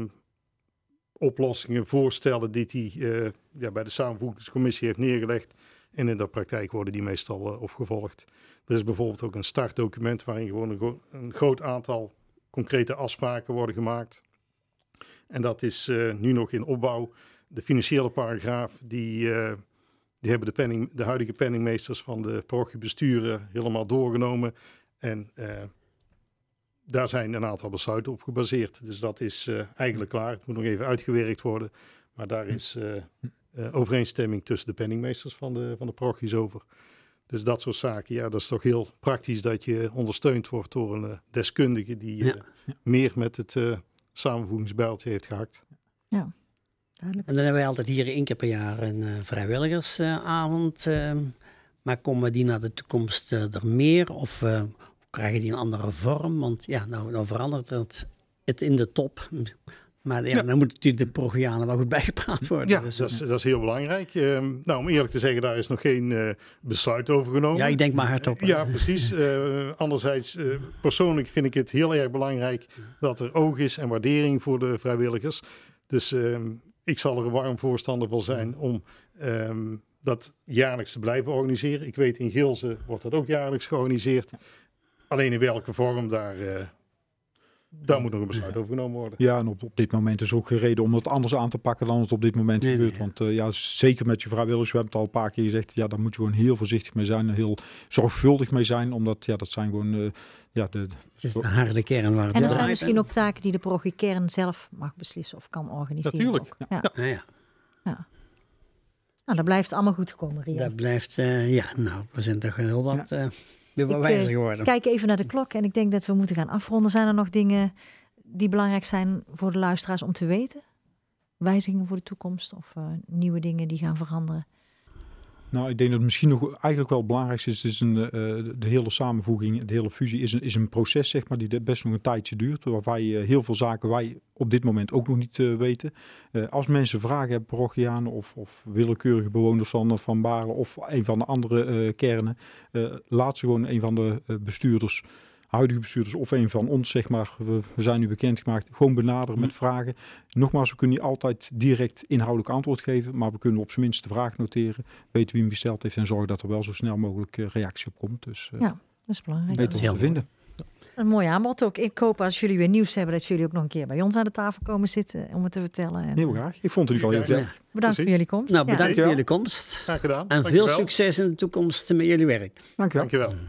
oplossingen, voorstellen die hij bij de samenvoegingscommissie heeft neergelegd. En in de praktijk worden die meestal opgevolgd. Er is bijvoorbeeld ook een startdocument waarin gewoon een groot aantal concrete afspraken worden gemaakt. En dat is nu nog in opbouw. De financiële paragraaf, die hebben de huidige penningmeesters van de parochiebesturen helemaal doorgenomen. En daar zijn een aantal besluiten op gebaseerd. Dus dat is eigenlijk klaar. Het moet nog even uitgewerkt worden. Maar daar is overeenstemming tussen de penningmeesters van de parochies over. Dus dat soort zaken, ja, dat is toch heel praktisch dat je ondersteund wordt door een deskundige die meer met het samenvoegingsbijltje heeft gehakt. Ja, duidelijk. En dan hebben wij altijd hier 1 keer per jaar een vrijwilligersavond. Maar komen die naar de toekomst er meer of krijgen die een andere vorm? Want ja, nou verandert het in de top. Maar ja, dan moet natuurlijk de parochianen wel goed bijgepraat worden. Ja, dus, dat is heel belangrijk. Om eerlijk te zeggen, daar is nog geen besluit over genomen. Ja, ik denk maar hardop. Ja, precies. Anderzijds, persoonlijk vind ik het heel erg belangrijk dat er oog is en waardering voor de vrijwilligers. Dus ik zal er een warm voorstander van zijn om dat jaarlijks te blijven organiseren. Ik weet in Gilze wordt dat ook jaarlijks georganiseerd. Alleen in welke vorm, daar moet nog een besluit over genomen worden. Ja, en op dit moment is ook geen reden om het anders aan te pakken dan het op dit moment gebeurt. Want zeker met je vrijwilligers, we hebben het al een paar keer gezegd, ja, daar moet je gewoon heel voorzichtig mee zijn en heel zorgvuldig mee zijn. Omdat dat zijn gewoon... het is de harde kern waar het en er zijn misschien ook taken die de parochiekern zelf mag beslissen of kan organiseren. Natuurlijk. Ja. Nou, dat blijft allemaal goed komen, Rian. Dat blijft, we zijn toch heel wat... weer wat wijzer geworden. Kijk even naar de klok en ik denk dat we moeten gaan afronden. Zijn er nog dingen die belangrijk zijn voor de luisteraars om te weten? Wijzigingen voor de toekomst of nieuwe dingen die gaan veranderen? Nou, ik denk dat het misschien nog eigenlijk wel het belangrijkste is de hele samenvoeging, de hele fusie is een proces, zeg maar, die best nog een tijdje duurt. Waarbij heel veel zaken wij op dit moment ook nog niet weten. Als mensen vragen hebben, parochianen of willekeurige bewoners van Baren of een van de andere kernen, laat ze gewoon een van de bestuurders, huidige bestuurders of een van ons, zeg maar, we zijn nu bekendgemaakt, gewoon benaderen met vragen. Nogmaals, we kunnen niet altijd direct inhoudelijk antwoord geven, maar we kunnen op zijn minst de vraag noteren, weten wie hem gesteld heeft en zorgen dat er wel zo snel mogelijk reactie op komt. Dus ja, dat is belangrijk. Weet ons te vinden. Een mooi aanbod ook. Ik hoop als jullie weer nieuws hebben, dat jullie ook nog een keer bij ons aan de tafel komen zitten om het te vertellen. En, heel graag. Ik vond het in ieder geval heel gezellig. Bedankt voor jullie komst. Nou, bedankt voor jullie komst. Graag gedaan. En veel succes in de toekomst met jullie werk. Dank je wel.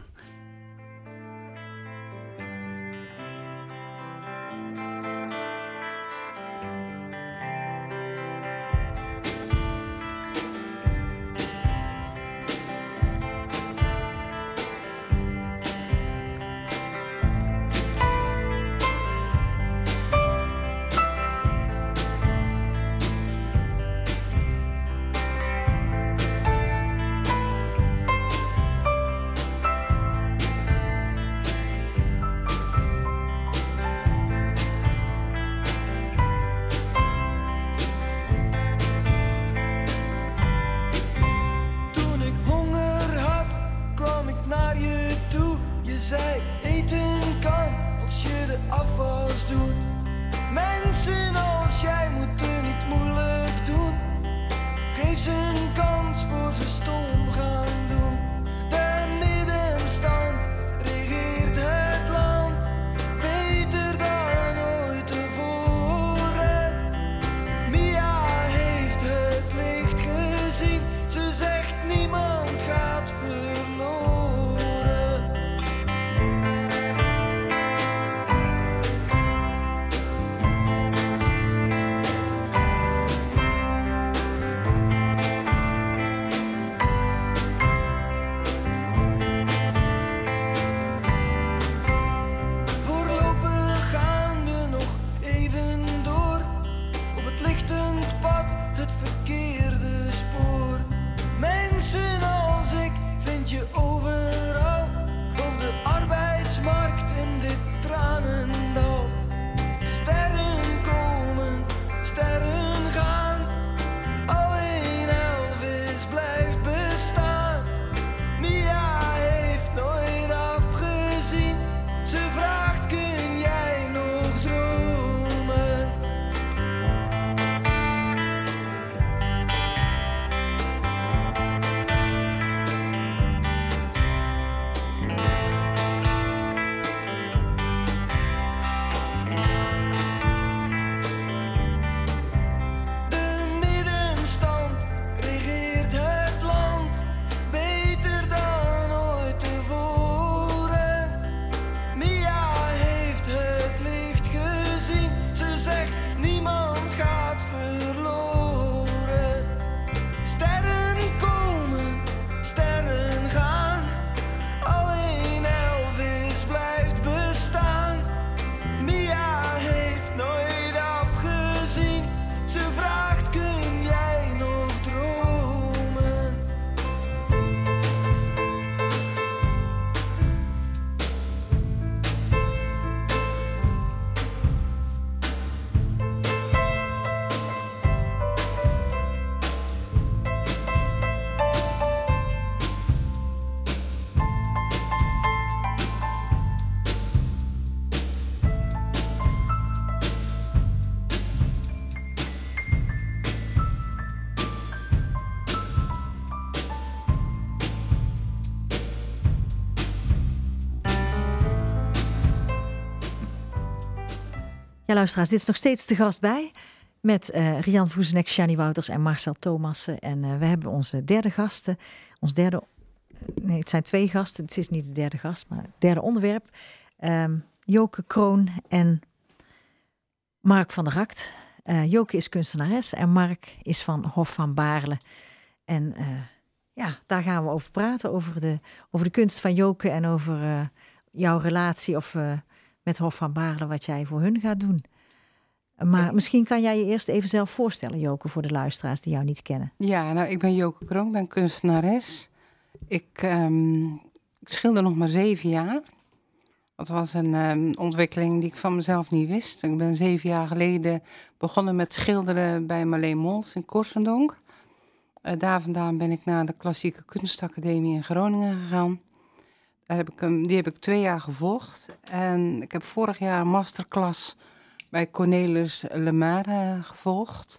Ja, luisteraars, dit is nog steeds de gast bij. Met Rian Vroesenek, Shani Wouters en Marcel Thomassen. En we hebben onze derde gasten. Nee, het zijn 2 gasten. Het is niet de derde gast, maar het derde onderwerp. Joke Kroon en Mark van der Rakt. Joke is kunstenares en Mark is van Hof van Baarle. En daar gaan we over praten. Over de kunst van Joke en over jouw relatie met Hof van Baarle, wat jij voor hun gaat doen. Maar misschien kan jij je eerst even zelf voorstellen, Joke, voor de luisteraars die jou niet kennen. Ja, nou, ik ben Joke Kroon, ben kunstenares. Ik schilder nog maar 7 jaar. Dat was een ontwikkeling die ik van mezelf niet wist. Ik ben 7 jaar geleden begonnen met schilderen bij Marleen Mols in Korsendonk. Daar vandaan ben ik naar de Klassieke Kunstacademie in Groningen gegaan. Die heb ik 2 jaar gevolgd. En ik heb vorig jaar een masterclass bij Cornelis Lemaire gevolgd.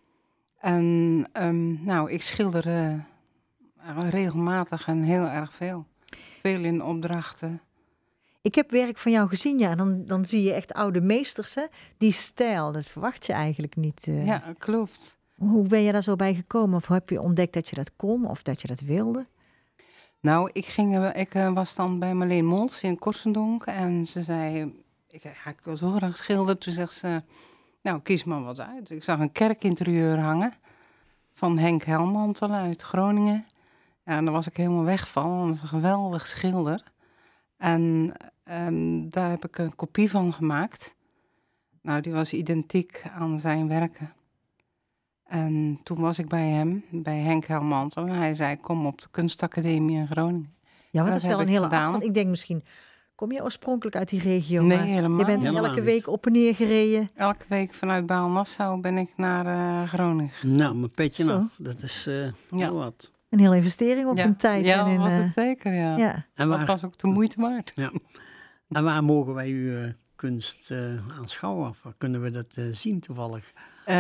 En ik schilder regelmatig en heel erg veel. Veel in opdrachten. Ik heb werk van jou gezien, ja. Dan zie je echt oude meesters, hè? Die stijl, dat verwacht je eigenlijk niet. Ja, klopt. Hoe ben je daar zo bij gekomen? Of heb je ontdekt dat je dat kon of dat je dat wilde? Nou, ik was dan bij Marleen Mols in Korsendonk. En ze zei, ik wil zo graag schilderen. Toen zegt ze, nou, kies maar wat uit. Ik zag een kerkinterieur hangen van Henk Helmantel uit Groningen. Ja, en daar was ik helemaal weg van. Dat is een geweldig schilder. En daar heb ik een kopie van gemaakt. Nou, die was identiek aan zijn werken. En toen was ik bij hem, bij Henk Helmantel. En hij zei, kom op de Kunstacademie in Groningen. Ja, maar dat is heb wel een ik hele gedaan. afstand. Ik denk misschien, kom je oorspronkelijk uit die regio? Nee, maar helemaal je bent niet. Helemaal elke niet. week op en neer gereden. Elke week vanuit Baal-Nassau ben ik naar Groningen. Nou, mijn petje Zo. af. Dat is heel wat. Een hele investering op een tijd. Ja, en in, was het zeker, ja. ja. En Dat waar, was ook de moeite waard. en waar mogen wij uw kunst aanschouwen? Of waar kunnen we dat zien toevallig?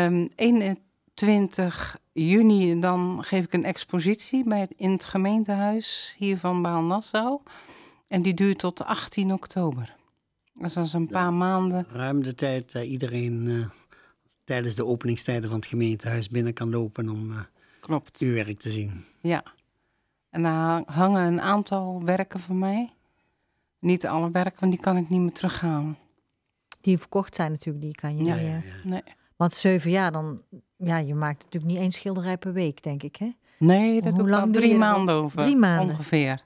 21 juni dan geef ik een expositie in het gemeentehuis hier van Baal-Nassau. En die duurt tot 18 oktober. Dus dat is een paar maanden. Ruim de tijd dat iedereen tijdens de openingstijden van het gemeentehuis binnen kan lopen om Klopt. uw werk te zien. Ja. En daar hangen een aantal werken van mij. Niet alle werken, want die kan ik niet meer terughalen. Die verkocht zijn natuurlijk, die kan je Ja. niet. Nee, Want 7 jaar, dan, ja, je maakt natuurlijk niet 1 schilderij per week, denk ik, hè? nee dat Hoe doe ik lang al doe 3 je dat? maanden over. 3 maanden? Ongeveer.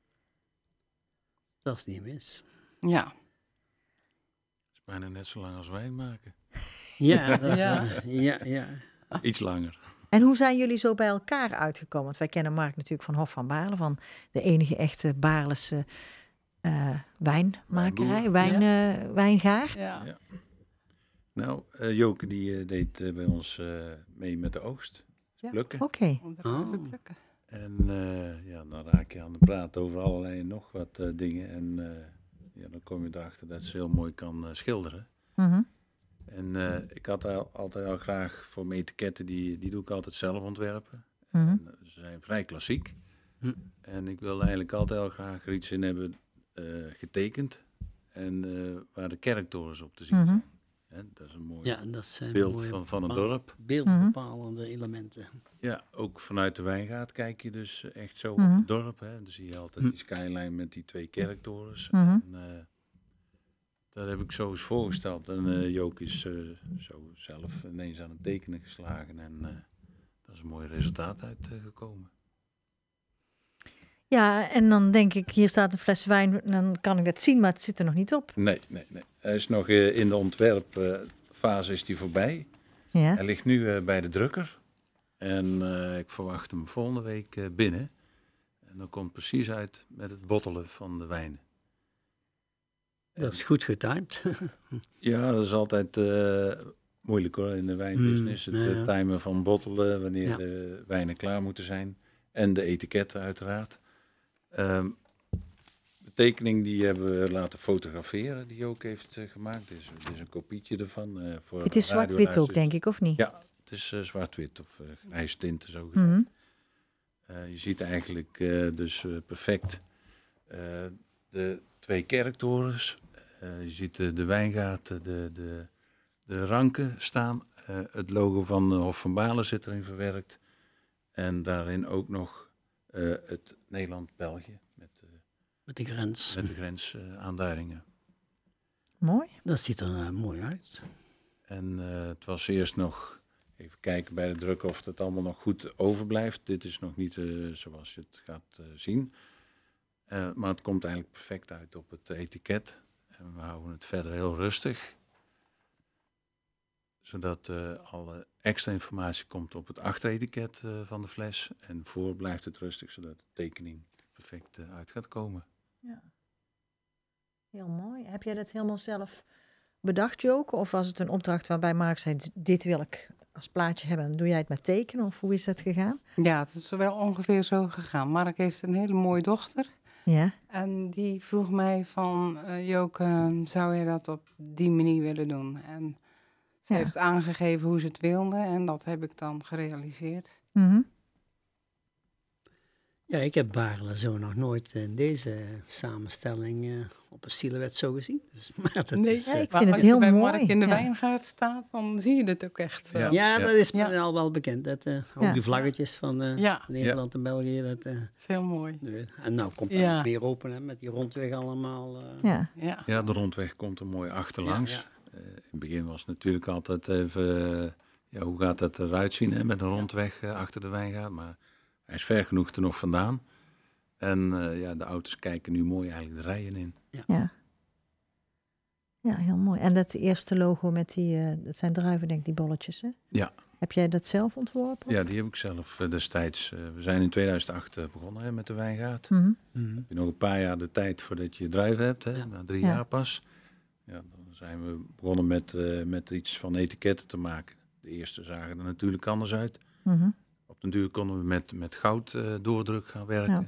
Dat is niet mis. Ja. Dat is bijna net zo lang als wijn maken. Ja, dat is, Ja. ja. Iets langer. En hoe zijn jullie zo bij elkaar uitgekomen? Want wij kennen Mark natuurlijk van Hof van Baarle, van de enige echte Baarlese wijnmakerij, wijngaard. Ja. Ja. Nou, Joke die deed bij ons mee met de oogst. Ja. Plukken. Oké. Om dat even te plukken. En dan raak je aan de praat over allerlei nog wat dingen. En dan kom je erachter dat ze heel mooi kan schilderen. Mhm. En ik had altijd al graag voor mijn etiketten, die doe ik altijd zelf ontwerpen. Mhm. En, ze zijn vrij klassiek. Hm. En ik wilde eigenlijk altijd al graag er iets in hebben getekend. En waar de kerktorens op te zien Mhm. zijn. Hè, dat is een mooi Ja, dat zijn beeld mooie van een dorp. beeldbepalende elementen. Ja, ook vanuit de wijngaard kijk je dus echt zo Mhm. op het dorp. Hè. Dan zie je altijd die skyline met die 2 kerktorens. Mhm. En, dat heb ik zo eens voorgesteld. En Joke is zo zelf ineens aan het tekenen geslagen. En daar is een mooi resultaat uitgekomen. Ja, en dan denk ik, hier staat een fles wijn, dan kan ik dat zien, maar het zit er nog niet op. Nee. Hij is nog in de ontwerpfase is die voorbij. Ja. Hij ligt nu bij de drukker. En ik verwacht hem volgende week binnen. En dan komt precies uit met het bottelen van de wijnen. Dat is goed getimed. Ja, dat is altijd moeilijk hoor in de wijnbusiness. Het timen van bottelen, wanneer de wijnen klaar moeten zijn. En de etiketten uiteraard. De tekening die hebben we laten fotograferen, die ook heeft gemaakt. Dit is een kopietje ervan. Voor Het is zwart-wit ook, radioluisteraars. denk ik, of niet? Ja, het is zwart-wit of grijstinten zo gezegd. Mhm. Je ziet eigenlijk perfect de 2 kerktorens. Je ziet de wijngaard, de de ranken staan. Het logo van Hof van Balen zit erin verwerkt. En daarin ook nog het Nederland-België Met de grens. met de grensaanduidingen. Mooi. Dat ziet er mooi uit. En het was eerst nog even kijken bij de druk of het allemaal nog goed overblijft. Dit is nog niet zoals je het gaat zien. Maar het komt eigenlijk perfect uit op het etiket. En we houden het verder heel rustig. Zodat alle extra informatie komt op het achteretiket van de fles. En voor blijft het rustig, zodat de tekening perfect uit gaat komen. Ja. Heel mooi. Heb jij dat helemaal zelf bedacht, Joke? Of was het een opdracht waarbij Mark zei, dit wil ik als plaatje hebben? En doe jij het met tekenen? Of hoe is dat gegaan? Ja, het is wel ongeveer zo gegaan. Mark heeft een hele mooie dochter. Ja. En die vroeg mij van, Joke, zou je dat op die manier willen doen? En ze Ja. heeft aangegeven hoe ze het wilde en dat heb ik dan gerealiseerd. Mhm. Ja, ik heb Baarle zo nog nooit in deze samenstelling op een silhouet zo gezien. Dus, maar dat is, Ja, ik Maar vind het als je heel bij mooi. Mark in de Ja. wijngaard staat, dan zie je het ook echt. Ja. ja, dat is me Ja. al wel bekend. Dat, ook Ja. die vlaggetjes van Ja, Nederland en België. Dat, dat is heel mooi. nee. En nou komt dat Ja. nog meer open hè, met die rondweg allemaal. Ja. Ja. Ja, de rondweg komt er mooi achterlangs. Ja, In het begin was het natuurlijk altijd even, hoe gaat dat eruit zien hè, met een rondweg achter de wijngaard. Maar hij is ver genoeg er nog vandaan. En de auto's kijken nu mooi eigenlijk de rijen in. Ja. Ja, heel mooi. En dat eerste logo met die, dat zijn druiven, denk ik, die bolletjes, hè? Ja. Heb jij dat zelf ontworpen? Ja, die heb ik zelf destijds. We zijn in 2008 begonnen hè, met de wijngaard. Mhm. Mhm. Heb je nog een paar jaar de tijd voordat je druiven hebt, hè? Ja. Na 3 Ja. jaar pas. Ja, dan zijn we begonnen met iets van etiketten te maken. De eerste zagen er natuurlijk anders uit. Mhm. Op den duur konden we met goud doordruk gaan werken.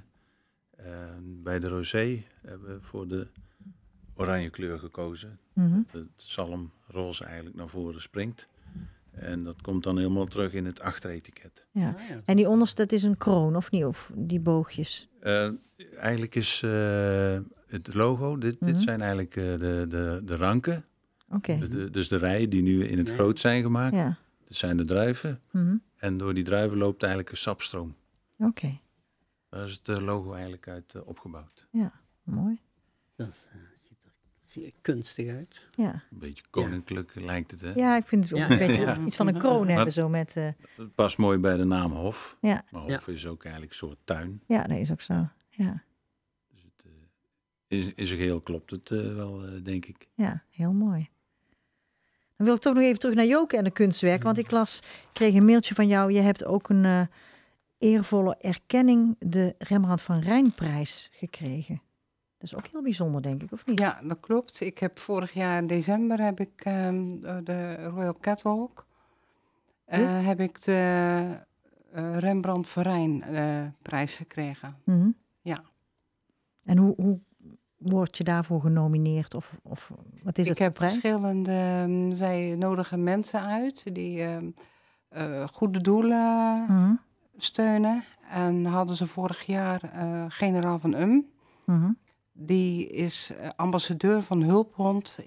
Bij de rosé hebben we voor de oranje kleur gekozen. Mhm. Het zalmroze eigenlijk naar voren springt. En dat komt dan helemaal terug in het achteretiket. Ja. Ah, ja. En die onderste, dat is een kroon, of niet? Of die boogjes? Eigenlijk is het logo, dit Mhm. zijn eigenlijk de ranken. Oké. Dus de rijen die nu in het Ja. groot zijn gemaakt. Ja. Dat zijn de druiven. Mhm. En door die druiven loopt eigenlijk een sapstroom. Oké. Daar is het logo eigenlijk uit opgebouwd. Mooi. Dat ziet er zeer kunstig uit. Ja. Een beetje koninklijk lijkt het, hè? Ja, ik vind het ook Ja. een beetje Ja. iets van een kroon hebben Maar- zo met... Het past mooi bij de naam Hof. Ja. Maar Hof is ook eigenlijk een soort tuin. Ja, dat is ook zo. Ja. Dus het, in zijn geheel klopt het wel, denk ik. Ja, heel mooi. Dan wil ik toch nog even terug naar Joke en de kunstwerk. Want ik kreeg een mailtje van jou. Je hebt ook een eervolle erkenning, de Rembrandt van Rijnprijs, gekregen. Dat is ook heel bijzonder, denk ik, of niet? Ja, dat klopt. Ik heb vorig jaar in december heb ik de Royal Catwalk. Heb ik de Rembrandt van Rijn prijs gekregen. Mhm. Ja. En hoe word je daarvoor genomineerd? Of wat is het Ik voor heb prijs? verschillende, zij nodigen mensen uit die goede doelen Mhm. steunen. En hadden ze vorig jaar generaal van Mhm. Die is ambassadeur van Hulphond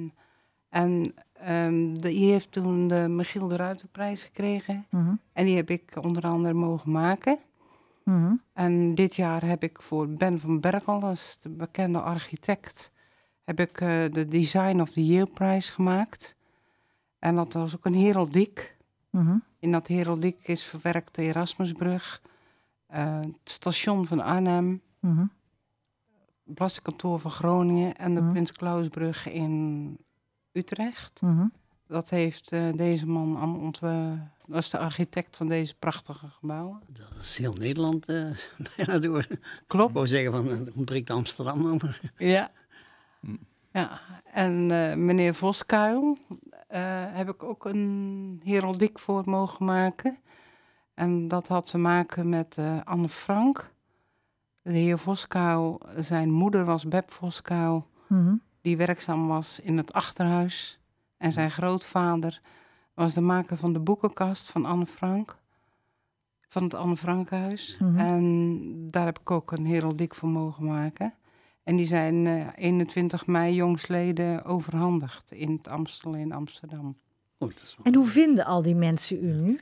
en die heeft toen de Michiel de Ruiterprijs gekregen. Mhm. En die heb ik onder andere mogen maken. Mhm. En dit jaar heb ik voor Ben van Berkel, dat is de bekende architect, heb ik de Design of the Year prijs gemaakt. En dat was ook een heraldiek. Mhm. In dat heraldiek is verwerkt de Erasmusbrug, het station van Arnhem, Mhm. het belastingkantoor van Groningen en de Mhm. Prins Clausbrug in Utrecht. Mhm. Dat heeft deze man allemaal dat is de architect van deze prachtige gebouwen. Dat is heel Nederland bijna door. Ik Klopt. wou zeggen van het ontbreekt Amsterdam nog maar. Ja. Hm. Ja, en meneer Voskuil heb ik ook een heraldiek voor mogen maken. En dat had te maken met Anne Frank. De heer Voskuil, zijn moeder was Beb Voskuil, Mhm. die werkzaam was in het achterhuis. En zijn grootvader was de maker van de boekenkast van Anne Frank. Van het Anne Frankhuis. Mhm. En daar heb ik ook een heraldiek voor mogen maken. En die zijn 21 mei jongstleden overhandigd in het Amstel in Amsterdam. Oh, dat is wel- En hoe vinden al die mensen u nu?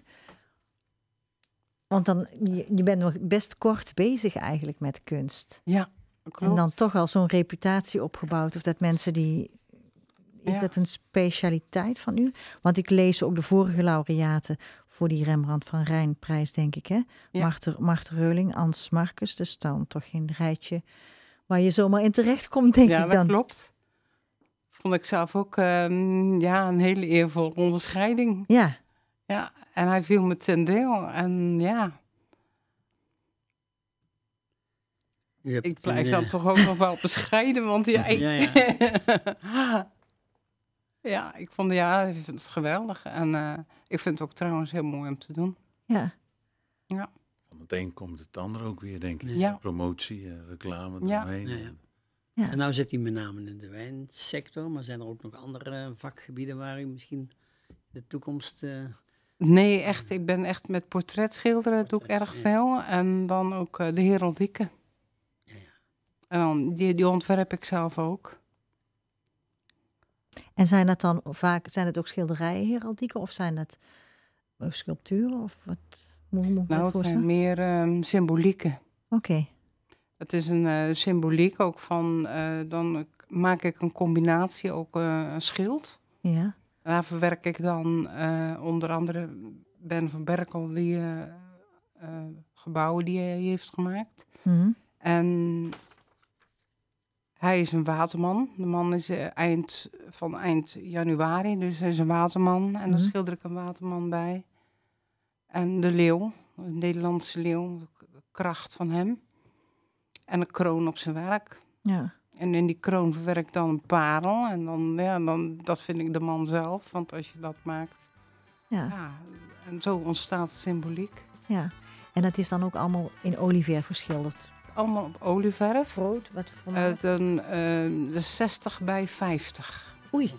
Want dan, je bent nog best kort bezig eigenlijk met kunst. Ja, klopt. En dan toch al zo'n reputatie opgebouwd. Of dat mensen die... Is Ja. dat een specialiteit van u? Want ik lees ook de vorige laureaten voor die Rembrandt van Rijn-prijs, denk ik. Hè? Ja. Marten Reuling, Ans Marcus. Dus dan toch geen rijtje waar je zomaar in terecht komt, denk Ja, ik dat dan. klopt. Vond ik zelf ook een hele eervolle onderscheiding. Ja, Ja, en hij viel me ten deel. En ja, U hebt ik blijf een, dan toch ook nog wel bescheiden. Want ja, Ja, ik vind het geweldig. En ik vind het ook trouwens heel mooi om te doen. ja. Van het een komt het ander ook weer, denk ik. Ja. Promotie, reclame Ja. eromheen. Ja, ja. Ja. En nou zit u met name in de wijnsector, maar zijn er ook nog andere vakgebieden waar u misschien in de toekomst... Nee, echt. Ik ben echt met portretschilderen doe ik erg Ja. veel. En dan ook de heraldieken. Ja, ja. En dan, die ontwerp ik zelf ook. En zijn dat dan vaak, zijn het ook schilderijen, heraldieken? Of zijn dat sculpturen? Of wat? Hoe moet ik me Nou, dat het zijn voorstellen? meer symbolieken. Oké. Het is een symboliek ook van, dan maak ik een combinatie, ook een schild. Ja. Daar verwerk ik dan onder andere Ben van Berkel, die gebouwen die hij heeft gemaakt. Mhm. En hij is een waterman. De man is eind januari, dus hij is een waterman. En dan Mhm. schilder ik een waterman bij. En de leeuw, een Nederlandse leeuw, de kracht van hem. En een kroon op zijn werk. Ja. En in die kroon verwerk ik dan een parel. En dan, dat vind ik de man zelf. Want als je dat maakt, Ja. ja, en zo ontstaat de symboliek. Ja. En dat is dan ook allemaal in olieverf geschilderd. Allemaal op olieverf. Groot, wat voor maat? De 60 bij 50. Oei.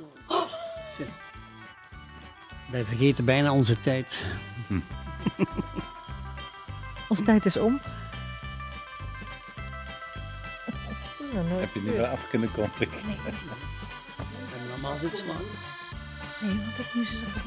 Wij vergeten bijna onze tijd. Onze tijd is om. Heb je niet meer af kunnen komen? We hebben allemaal zitten slaan. Nee, want dat nu is